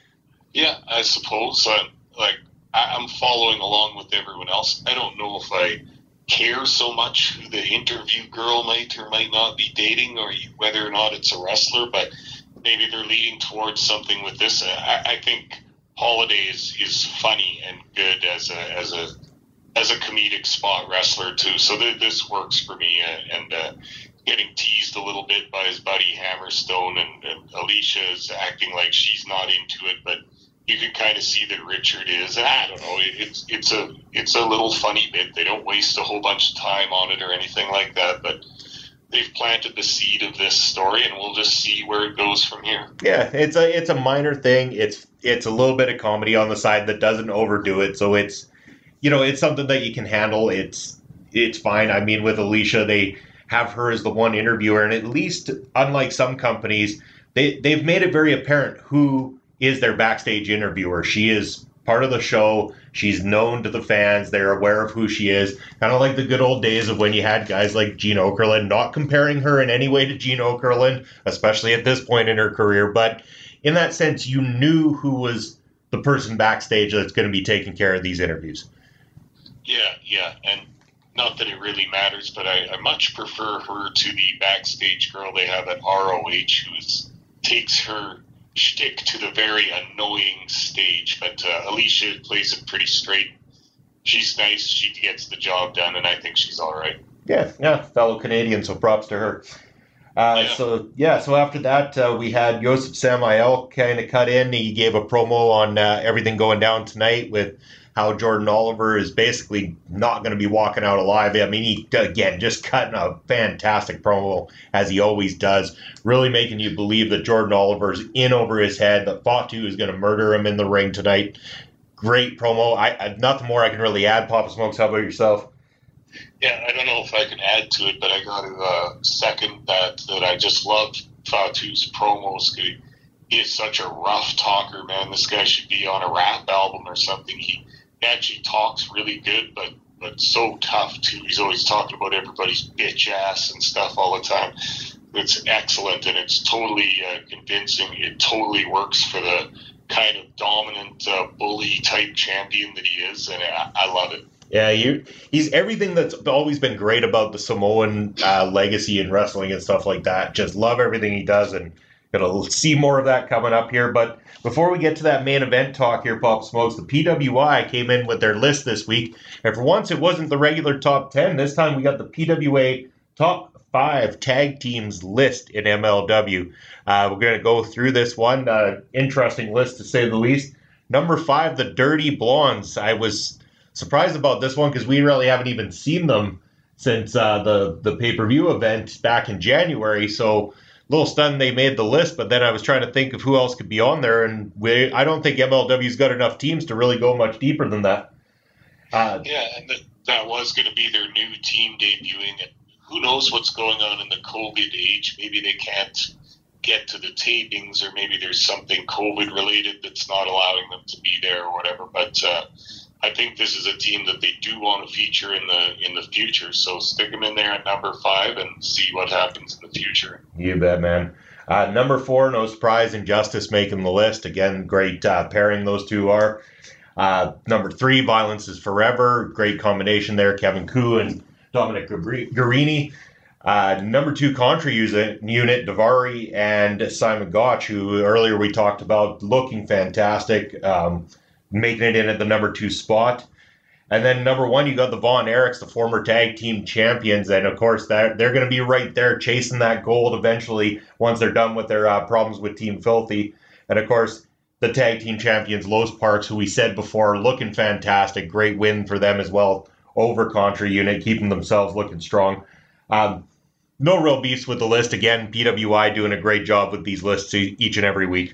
Speaker 2: Yeah, I suppose. Uh, like I, I'm following along with everyone else. I don't know if I care so much who the interview girl might or might not be dating, or whether or not it's a wrestler. But maybe they're leading towards something with this. I, I think Holiday is, is funny and good as a as a as a comedic spot wrestler too. So th- this works for me. Uh, and uh, getting teased a little bit by his buddy Hammerstone, and, and Alicia is acting like she's not into it, but you can kind of see that Richard is. And I don't know. It, it's it's a it's a little funny bit. They don't waste a whole bunch of time on it or anything like that, but they've planted the seed of this story, and we'll just see where it goes from here.
Speaker 1: Yeah, it's a it's a minor thing. It's it's a little bit of comedy on the side that doesn't overdo it. So it's, you know, it's something that you can handle. It's it's fine. I mean, with Alicia, they have her as the one interviewer, and at least, unlike some companies, they they've made it very apparent who is their backstage interviewer. She is part of the show. She's known to the fans. They're aware of who she is. Kind of like the good old days of when you had guys like Gene Okerlund, not comparing her in any way to Gene Okerlund, especially at this point in her career. But in that sense, you knew who was the person backstage that's going to be taking care of these interviews.
Speaker 2: Yeah, yeah. And not that it really matters, but I, I much prefer her to the backstage girl they have at R O H, who takes her shtick to the very annoying stage. But uh, Alicia plays it pretty straight. She's nice. She gets the job done, and I think she's all right.
Speaker 1: Yeah, yeah, fellow Canadian, so props to her. Uh, yeah. So, yeah, so after that, uh, we had Joseph Samael kind of cut in. He gave a promo on uh, everything going down tonight with how Jordan Oliver is basically not going to be walking out alive. I mean, he, again, just cutting a fantastic promo, as he always does, really making you believe that Jordan Oliver's in over his head, that Fatu is going to murder him in the ring tonight. Great promo. I, I nothing more I can really add. Papa Smokes, how about yourself?
Speaker 2: Yeah, I don't know if I can add to it, but I got to uh, second that, that I just love Fatu's promos. He, he is such a rough talker, man. This guy should be on a rap album or something. He actually talks really good, but, but so tough, too. He's always talking about everybody's bitch ass and stuff all the time. It's excellent, and it's totally uh, convincing. It totally works for the kind of dominant uh, bully type champion that he is, and I, I love it.
Speaker 1: Yeah, you, he's everything that's always been great about the Samoan uh, legacy in wrestling and stuff like that. Just love everything he does, and Gonna see more of that coming up here. But before we get to that main event talk here, Pop Smokes, the P W I came in with their list this week. And for once, it wasn't the regular top ten. This time we got the P W A top five tag teams list in M L W. Uh, we're going to go through this one. Uh, interesting list, to say the least. Number five, the Dirty Blondes. I was surprised about this one because we really haven't even seen them since uh, the, the pay-per-view event back in January. So a little stunned they made the list, but then I was trying to think of who else could be on there, and we, I don't think M L W's got enough teams to really go much deeper than that.
Speaker 2: Uh, yeah, and that, that was going to be their new team debuting, and who knows what's going on in the COVID age. Maybe they can't get to the tapings, or maybe there's something COVID related that's not allowing them to be there or whatever. But uh, I think this is a team that they do want to feature in the in the future. So stick them in there at number five and see what happens in the future.
Speaker 1: You bet, man. Uh, number four, no surprise, Injustice making the list. Again, great uh, pairing those two are. Uh, number three, Violence is Forever. Great combination there. Kevin Koo and Dominic Guarini. Uh, number two, Contra unit, Davari and Simon Gotch, who earlier we talked about looking fantastic, um, making it in at the number two spot. And then number one, you got the Von Erichs, the former tag team champions. And of course, that they're going to be right there chasing that gold eventually once they're done with their uh, problems with Team Filthy. And of course, the tag team champions, Los Parks, who we said before, looking fantastic. Great win for them as well over Contra unit, keeping themselves looking strong. Um, no real beefs with the list. Again, P W I doing a great job with these lists each and every week.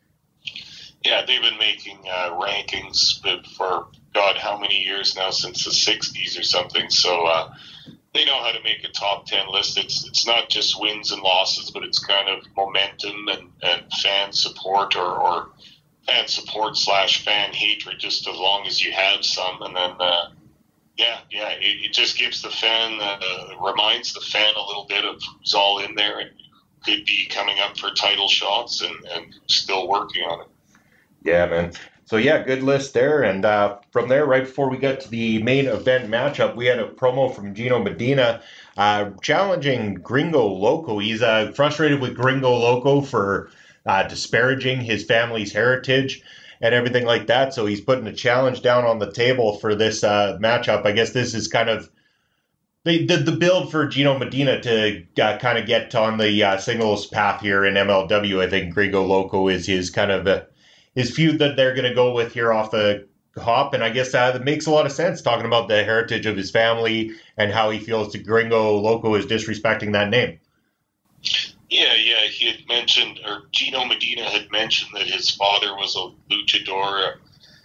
Speaker 2: Yeah, they've been making uh, rankings for God how many years now, since the sixties or something. So uh, they know how to make a top ten list. It's it's not just wins and losses, but it's kind of momentum and, and fan support or, or fan support slash fan hatred, just as long as you have some. And then, uh, yeah, yeah, it, it just gives the fan, uh, reminds the fan a little bit of who's all in there and could be coming up for title shots and, and still working on it.
Speaker 1: Yeah, man. So, yeah, good list there. And uh, from there, right before we get to the main event matchup, we had a promo from Gino Medina uh, challenging Gringo Loco. He's uh, frustrated with Gringo Loco for uh, disparaging his family's heritage and everything like that. So he's putting a challenge down on the table for this uh, matchup. I guess this is kind of the, the, the build for Gino Medina to uh, kind of get on the uh, singles path here in M L W. I think Gringo Loco is his kind of uh, his feud that they're going to go with here off the hop. And I guess uh, that makes a lot of sense, talking about the heritage of his family and how he feels that Gringo Loco is disrespecting that name.
Speaker 2: Yeah, yeah, he had mentioned, or Gino Medina had mentioned that his father was a luchador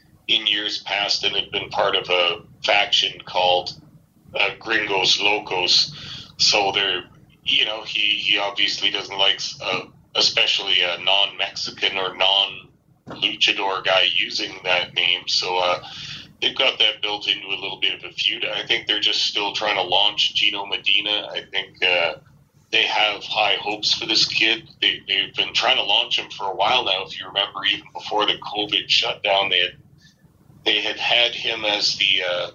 Speaker 2: in years past and had been part of a faction called uh, Gringos Locos. So they're, you know, he, he obviously doesn't like, uh, especially a non-Mexican or non-luchador guy using that name. So uh, they've got that built into a little bit of a feud. I think they're just still trying to launch Gino Medina. I think uh, they have high hopes for this kid. They, they've been trying to launch him for a while now. If you remember, even before the COVID shutdown, they had they had had him as the uh,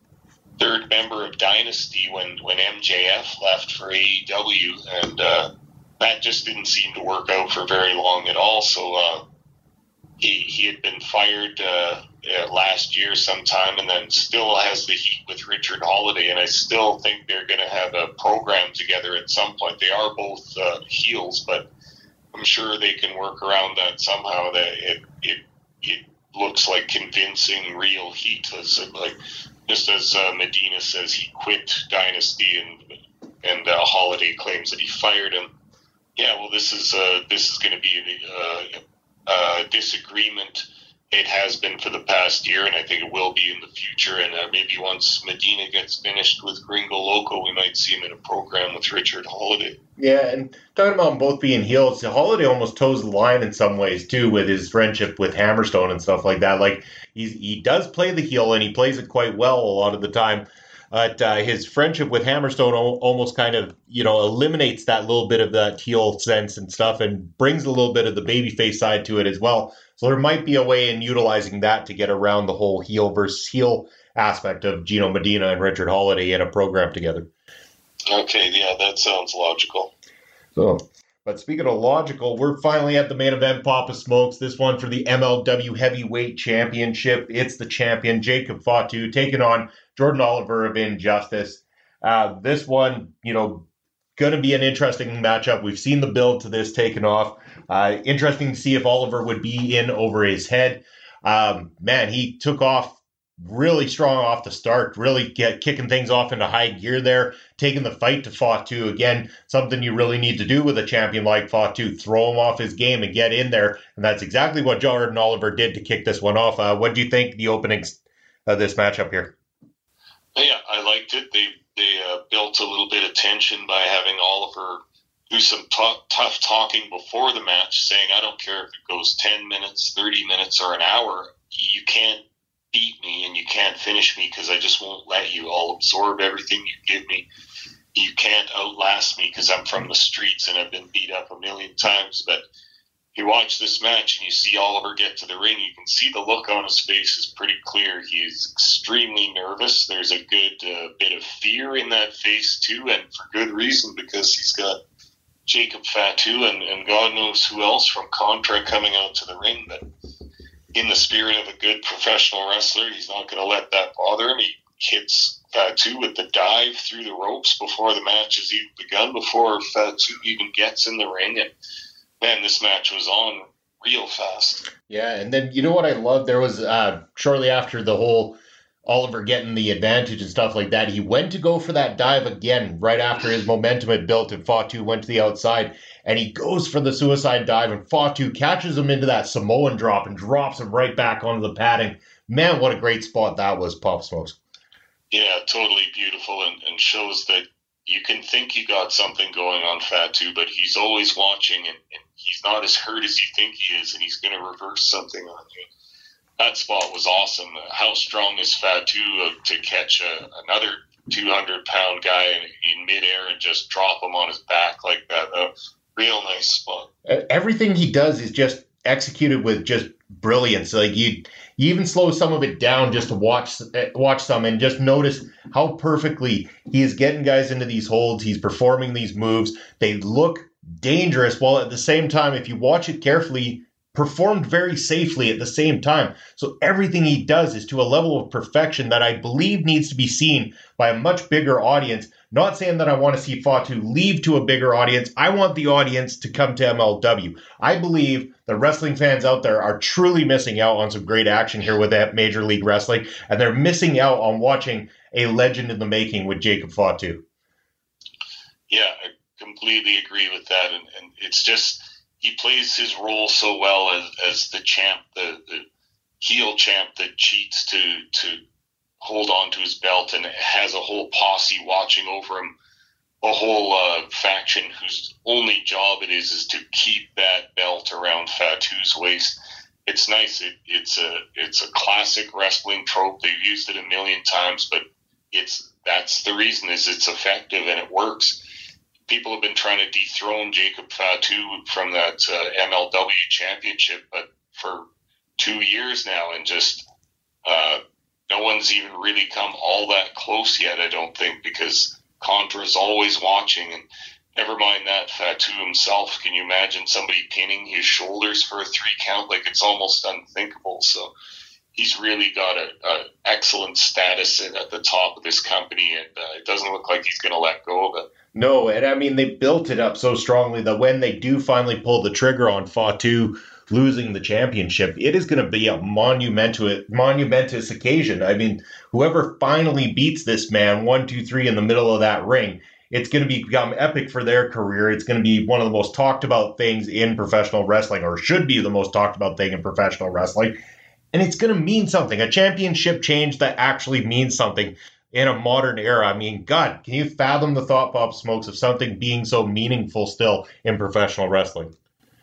Speaker 2: third member of Dynasty when, when M J F left for A E W, and uh, that just didn't seem to work out for very long at all. So uh, he he had been fired uh, uh, last year sometime, and then still has the heat with Richard Holiday, and I still think they're going to have a program together at some point. They are both uh, heels, but I'm sure they can work around that somehow. That it it it looks like convincing real heat. As like just as uh, Medina says, he quit Dynasty, and and uh, Holiday claims that he fired him. Yeah, well, this is uh, this is going to be a, a, a disagreement. It has been for the past year, and I think it will be in the future. And uh, maybe once Medina gets finished with Gringo Loco, we might see him in a program with Richard Holiday.
Speaker 1: Yeah, and talking about them both being heels, Holiday almost toes the line in some ways, too, with his friendship with Hammerstone and stuff like that. Like, he's, he does play the heel, and he plays it quite well a lot of the time. But uh, his friendship with Hammerstone o- almost kind of, you know, eliminates that little bit of that heel sense and stuff and brings a little bit of the babyface side to it as well. So there might be a way in utilizing that to get around the whole heel versus heel aspect of Gino Medina and Richard Holiday in a program together.
Speaker 2: Okay, yeah, that sounds logical.
Speaker 1: So But speaking of logical, we're finally at the main event, Papa Smokes. This one for the M L W Heavyweight Championship. It's the champion, Jacob Fatu, taking on Jordan Oliver of Injustice. Uh, this one, you know, going to be an interesting matchup. We've seen the build to this taken off. Uh, interesting to see if Oliver would be in over his head. Um, man, he took off really strong off the start, really get kicking things off into high gear there, taking the fight to Fatu. Again, something you really need to do with a champion like Fatu, throw him off his game and get in there. And that's exactly what Jordan Oliver did to kick this one off. Uh, what do you think the openings of this matchup here?
Speaker 2: Yeah, I liked it. They they uh, built a little bit of tension by having Oliver do some t- tough talking before the match, saying, I don't care if it goes ten minutes, thirty minutes, or an hour, you can't beat me and you can't finish me because I just won't let you. I'll absorb everything you give me. You can't outlast me because I'm from the streets and I've been beat up a million times. But you watch this match and you see Oliver get to the ring, you can see the look on his face is pretty clear. He is extremely nervous. There's a good uh, bit of fear in that face too, and for good reason, because he's got Jacob Fatu and, and God knows who else from Contra coming out to the ring. But in the spirit of a good professional wrestler, he's not going to let that bother him. He hits Fatu with the dive through the ropes before the match has even begun, before Fatu even gets in the ring. And man, this match was on real fast.
Speaker 1: Yeah, and then you know what I love? There was uh, shortly after the whole Oliver getting the advantage and stuff like that, he went to go for that dive again right after his momentum had built and Fatu went to the outside, and he goes for the suicide dive, and Fatu catches him into that Samoan drop and drops him right back onto the padding. Man, what a great spot that was, Pop Smokes.
Speaker 2: Yeah, totally beautiful, and, and shows that you can think you got something going on Fatu, but he's always watching, and, and he's not as hurt as you think he is, and he's going to reverse something on you. That spot was awesome. How strong is Fatu to catch a, another two hundred pound guy in, in midair and just drop him on his back like that? Uh, real nice spot.
Speaker 1: Everything he does is just executed with just brilliance. Like you, you even slow some of it down just to watch watch some and just notice how perfectly he is getting guys into these holds. He's performing these moves. They look dangerous, while at the same time, if you watch it carefully, performed very safely at the same time. So everything he does is to a level of perfection that I believe needs to be seen by a much bigger audience. Not saying that I want to see Fatu leave to a bigger audience. I want the audience to come to M L W. I believe the wrestling fans out there are truly missing out on some great action here with that Major League Wrestling, and they're missing out on watching a legend in the making with Jacob Fatu.
Speaker 2: Yeah, I completely agree with that, and, and it's just he plays his role so well as, as the champ, the, the heel champ that cheats to to hold on to his belt and has a whole posse watching over him, a whole uh, faction whose only job it is is to keep that belt around Fatu's waist. It's nice. It, it's a it's a classic wrestling trope. They've used it a million times, but it's that's the reason is it's effective and it works. People have been trying to dethrone Jacob Fatu from that uh, M L W championship, but for two years now, and just uh, no one's even really come all that close yet, I don't think, because Contra's always watching, and never mind that, Fatu himself. Can you imagine somebody pinning his shoulders for a three count? Like, it's almost unthinkable. So he's really got a, a excellent status at, at the top of this company, and uh, it doesn't look like he's going to let go of it.
Speaker 1: No, and I mean, they built it up so strongly that when they do finally pull the trigger on Fatu losing the championship, it is going to be a monumental, monumentous occasion. I mean, whoever finally beats this man, one, two, three, in the middle of that ring, it's going to become epic for their career. It's going to be one of the most talked about things in professional wrestling, or should be the most talked about thing in professional wrestling. And it's going to mean something, a championship change that actually means something in a modern era. I mean, God, can you fathom the thought, Pop Smokes, of something being so meaningful still in professional wrestling?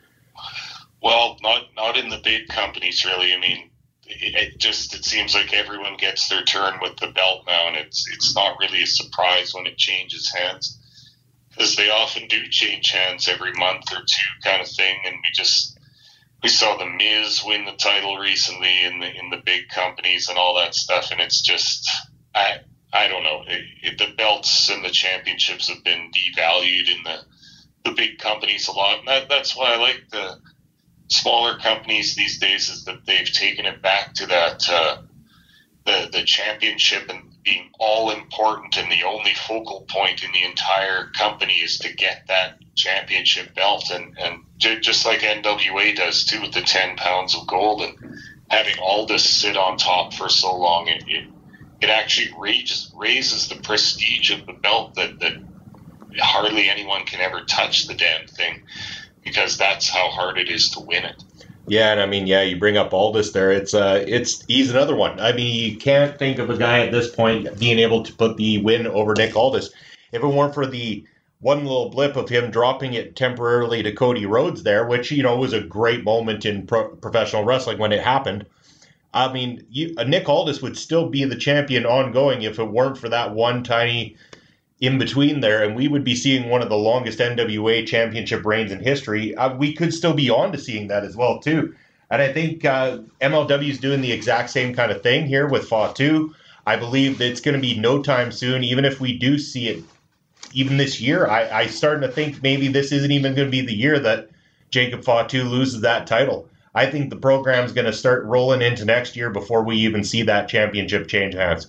Speaker 2: Well, not not in the big companies, really. I mean, it, it just it seems like everyone gets their turn with the belt now, and it's it's not really a surprise when it changes hands, because they often do change hands every month or two, kind of thing. And we just we saw the Miz win the title recently in the in the big companies and all that stuff, and it's just I. I don't know. It, it, the belts and the championships have been devalued in the the big companies a lot. And that, that's why I like the smaller companies these days, is that they've taken it back to that uh, the the championship and being all important, and the only focal point in the entire company is to get that championship belt, and and j- just like N W A does too with the ten pounds of gold, and having Aldis sit on top for so long, it it, it actually raises raises the prestige of the belt that that hardly anyone can ever touch the damn thing, because that's how hard it is to win it.
Speaker 1: Yeah, and I mean, yeah, you bring up Aldis there. It's uh, it's he's another one. I mean, you can't think of a guy at this point being able to put the win over Nick Aldis. If it weren't for the one little blip of him dropping it temporarily to Cody Rhodes there, which, you know, was a great moment in pro- professional wrestling when it happened. I mean, you, uh, Nick Aldis would still be the champion ongoing if it weren't for that one tiny in between there, and we would be seeing one of the longest N W A championship reigns in history. Uh, we could still be on to seeing that as well, too. And I think uh, M L W is doing the exact same kind of thing here with Fatu. I believe that it's going to be no time soon, even if we do see it even this year. I, I starting to think maybe this isn't even going to be the year that Jacob Fatu loses that title. I think the program's going to start rolling into next year before we even see that championship change hands.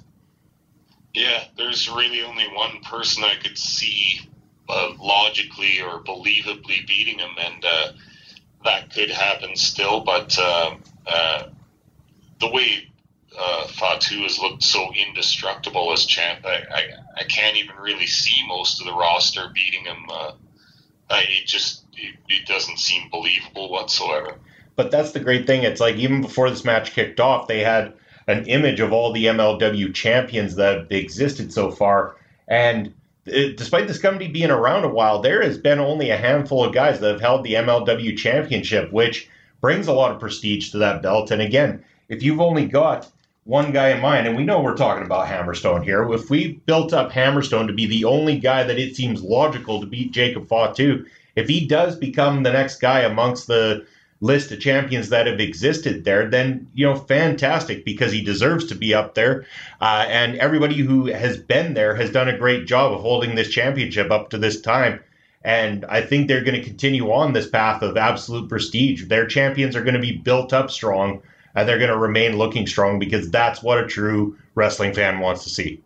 Speaker 2: Yeah, there's really only one person I could see uh, logically or believably beating him, and uh, that could happen still. But uh, uh, the way uh, Fatu has looked so indestructible as champ, I, I, I can't even really see most of the roster beating him. Uh, uh, it just it, it doesn't seem believable whatsoever.
Speaker 1: But that's the great thing. It's like even before this match kicked off, they had an image of all the M L W champions that existed so far. And it, despite this company being around a while, there has been only a handful of guys that have held the M L W championship, which brings a lot of prestige to that belt. And again, if you've only got one guy in mind, and we know we're talking about Hammerstone here, if we built up Hammerstone to be the only guy that it seems logical to beat Jacob Fatu, if he does become the next guy amongst the list of champions that have existed there, then, you know, fantastic, because he deserves to be up there. Uh, and everybody who has been there has done a great job of holding this championship up to this time. And I think they're going to continue on this path of absolute prestige. Their champions are going to be built up strong, and they're going to remain looking strong, because that's what a true wrestling fan wants to see.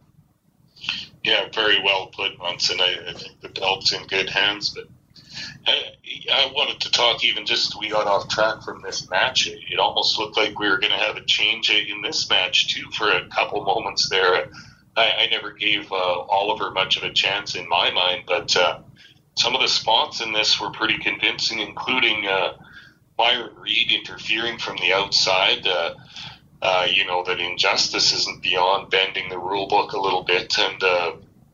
Speaker 2: Yeah, very well put, Munson. I, I think the belt's in good hands, but I, I wanted to talk even just, we got off track from this match. It, it almost looked like we were going to have a change in this match, too, for a couple moments there. I, I never gave uh, Oliver much of a chance in my mind, but uh, some of the spots in this were pretty convincing, including uh, Byron Reed interfering from the outside. Uh, uh, you know, that Injustice isn't beyond bending the rule book a little bit, and uh,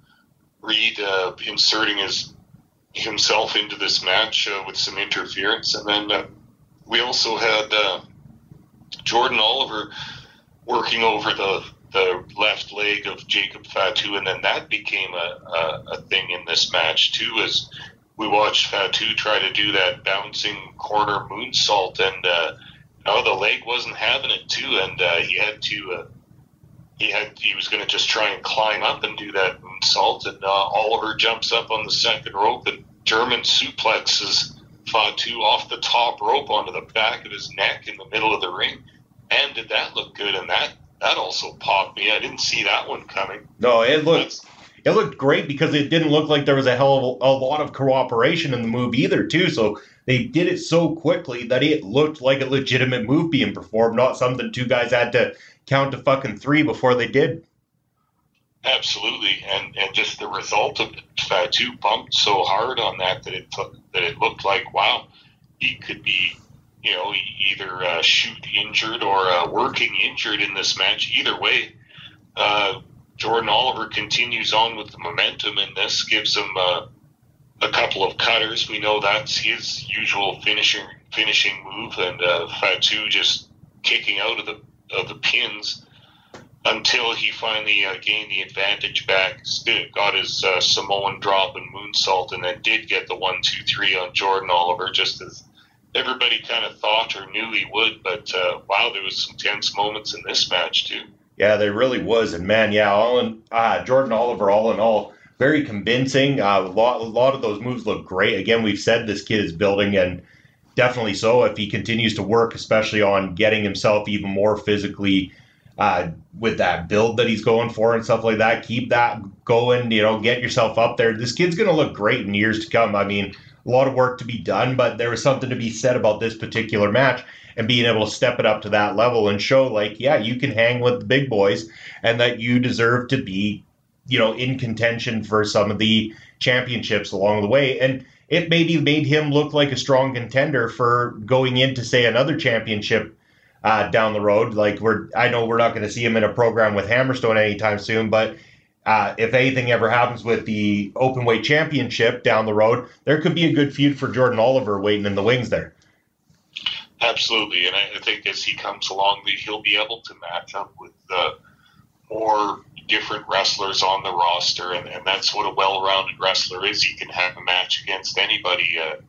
Speaker 2: Reed uh, inserting his himself into this match uh, with some interference. And then uh, we also had uh, Jordan Oliver working over the the left leg of Jacob Fatu, and then that became a, a, a thing in this match too, as we watched Fatu try to do that bouncing corner moonsault, and uh, no, the leg wasn't having it too, and uh, he had to uh, he had he was going to just try and climb up and do that moonsault, and uh, Oliver jumps up on the second rope and German suplexes Fatu off the top rope onto the back of his neck in the middle of the ring. And did that look good? And that that also popped me. I didn't see that one coming.
Speaker 1: No, it looked it looked great, because it didn't look like there was a hell of a, a lot of cooperation in the move either, too. So they did it so quickly that it looked like a legitimate move being performed, not something two guys had to count to fucking three before they did.
Speaker 2: Absolutely, and and just the result of it, Fatu bumped so hard on that that it took, that it looked like, wow, he could be, you know, either uh, shoot injured or uh, working injured in this match. Either way, uh, Jordan Oliver continues on with the momentum, and this gives him uh, a couple of cutters. We know that's his usual finishing finishing move, and uh, Fatu just kicking out of the of the pins until he finally uh, gained the advantage back, got his uh, Samoan drop and moonsault, and then did get the one, two, three on Jordan Oliver, just as everybody kind of thought or knew he would. But uh, wow, there was some tense moments in this match too.
Speaker 1: Yeah, there really was. And man, yeah, all in, uh, Jordan Oliver, all in all, very convincing. Uh, a lot, a lot of those moves look great. Again, we've said this kid is building, and definitely so. If he continues to work, especially on getting himself even more physically uh, with that build that he's going for and stuff like that, keep that going. You know, get yourself up there. This kid's going to look great in years to come. I mean, a lot of work to be done, but there was something to be said about this particular match and being able to step it up to that level and show, like, yeah, you can hang with the big boys and that you deserve to be, you know, in contention for some of the championships along the way. And it maybe made him look like a strong contender for going into, say, another championship uh, down the road. Like, we're, I know we're not going to see him in a program with Hammerstone anytime soon, but uh, if anything ever happens with the Openweight Championship down the road, there could be a good feud for Jordan Oliver waiting in the wings there.
Speaker 2: Absolutely, and I, I think as he comes along, he'll be able to match up with uh, more different wrestlers on the roster, and, and that's what a well-rounded wrestler is. He can have a match against anybody, uh,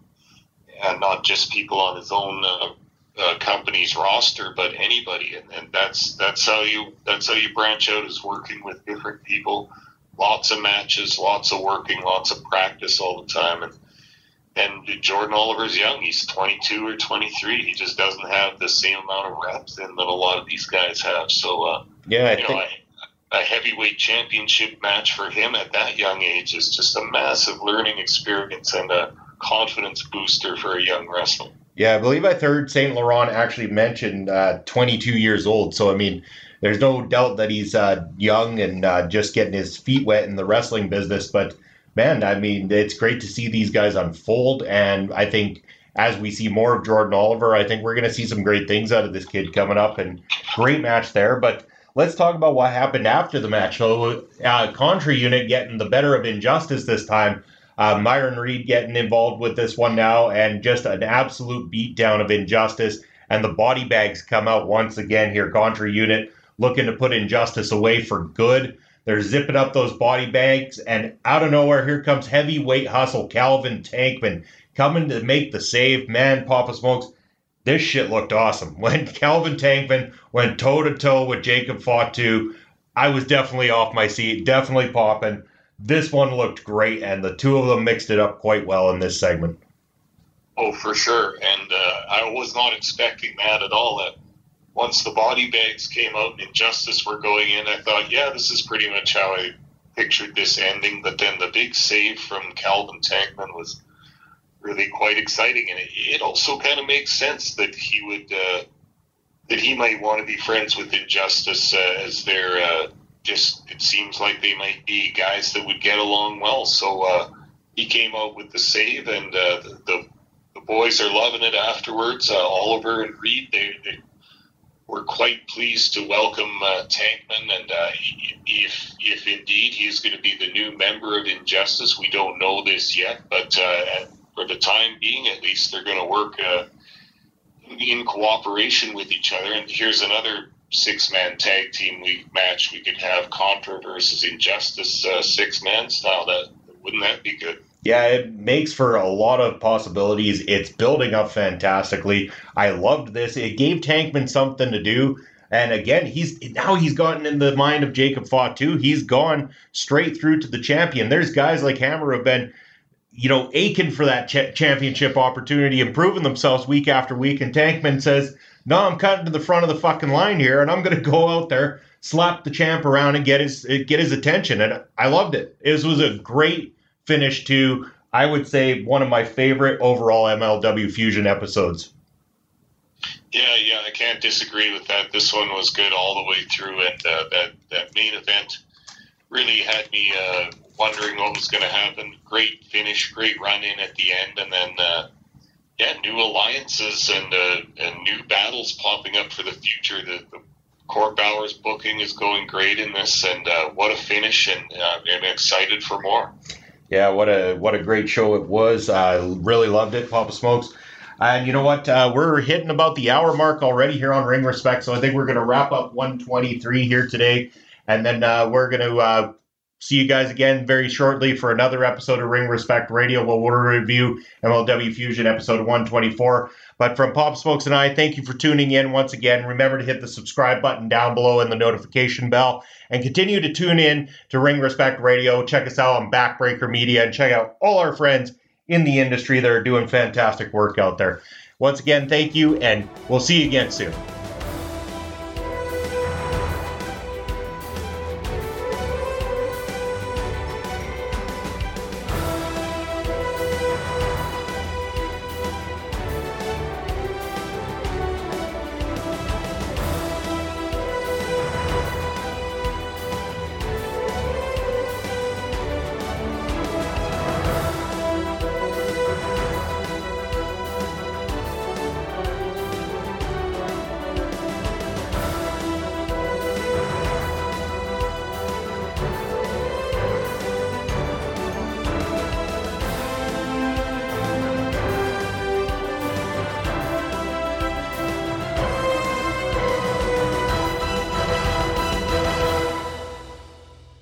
Speaker 2: and not just people on his own uh, uh, company's roster, but anybody. And, and that's that's how you that's how you branch out, is working with different people. Lots of matches, lots of working, lots of practice all the time. And and Jordan Oliver's young. He's twenty-two or twenty-three. He just doesn't have the same amount of reps in that a lot of these guys have. So uh,
Speaker 1: yeah, I
Speaker 2: you
Speaker 1: think-
Speaker 2: know. I, A heavyweight championship match for him at that young age is just a massive learning experience and a confidence booster for a young wrestler.
Speaker 1: Yeah, I believe I heard Saint Laurent actually mention uh, twenty-two years old. So, I mean, there's no doubt that he's uh, young and uh, just getting his feet wet in the wrestling business. But, man, I mean, it's great to see these guys unfold. And I think as we see more of Jordan Oliver, I think we're going to see some great things out of this kid coming up. And great match there. But let's talk about what happened after the match. So, uh, Contra unit getting the better of Injustice this time. Uh, Myron Reed getting involved with this one now, and just an absolute beatdown of Injustice. And the body bags come out once again here. Contra unit looking to put Injustice away for good. They're zipping up those body bags, and out of nowhere, here comes heavyweight hustle Calvin Tankman coming to make the save. Man, Papa Smokes, this shit looked awesome. When Calvin Tankman went toe-to-toe with Jacob Fatu, I was definitely off my seat, definitely popping. This one looked great, and the two of them mixed it up quite well in this segment.
Speaker 2: Oh, for sure. And uh, I was not expecting that at all. That once the body bags came out and Injustice were going in, I thought, yeah, this is pretty much how I pictured this ending. But then the big save from Calvin Tankman was really quite exciting, and it, it also kind of makes sense that he would uh, that he might want to be friends with Injustice, uh, as they're uh, just, it seems like they might be guys that would get along well. So uh, he came out with the save, and uh, the, the the boys are loving it afterwards. Uh, Oliver and Reed, they, they were quite pleased to welcome uh, Tankman, and uh, if if indeed he's going to be the new member of Injustice, we don't know this yet, but uh, for the time being, at least, they're going to work uh, in cooperation with each other. And here's another six-man tag team we match. We could have Contra versus Injustice uh, six-man style. That wouldn't that be good?
Speaker 1: Yeah, it makes for a lot of possibilities. It's building up fantastically. I loved this. It gave Tankman something to do. And again, he's now he's gotten in the mind of Jacob Fatu. He's gone straight through to the champion. There's guys like Hammer who have been, you know, aching for that ch- championship opportunity, improving themselves week after week. And Tankman says, no, I'm cutting to the front of the fucking line here, and I'm going to go out there, slap the champ around, and get his get his attention. And I loved it. It was a great finish to, I would say, one of my favorite overall M L W Fusion episodes.
Speaker 2: Yeah, yeah, I can't disagree with that. This one was good all the way through, and uh, that, that main event really had me uh, wondering what was going to happen. Great finish, great run in at the end, and then, uh, yeah, new alliances and uh, and new battles popping up for the future. The, the Court Bauer's booking is going great in this, and uh, what a finish, and uh, I'm excited for more.
Speaker 1: Yeah, what a what a great show it was. I uh, really loved it, Papa Smokes. And you know what? Uh, we're hitting about the hour mark already here on Ring Respect, so I think we're going to wrap up one twenty-three here today. And then uh, we're going to uh, see you guys again very shortly for another episode of Ring Respect Radio, where we'll review M L W Fusion episode one twenty-four. But from Pop Smokes and I, thank you for tuning in once again. Remember to hit the subscribe button down below and the notification bell. And continue to tune in to Ring Respect Radio. Check us out on Backbreaker Media and check out all our friends in the industry that are doing fantastic work out there. Once again, thank you, and we'll see you again soon.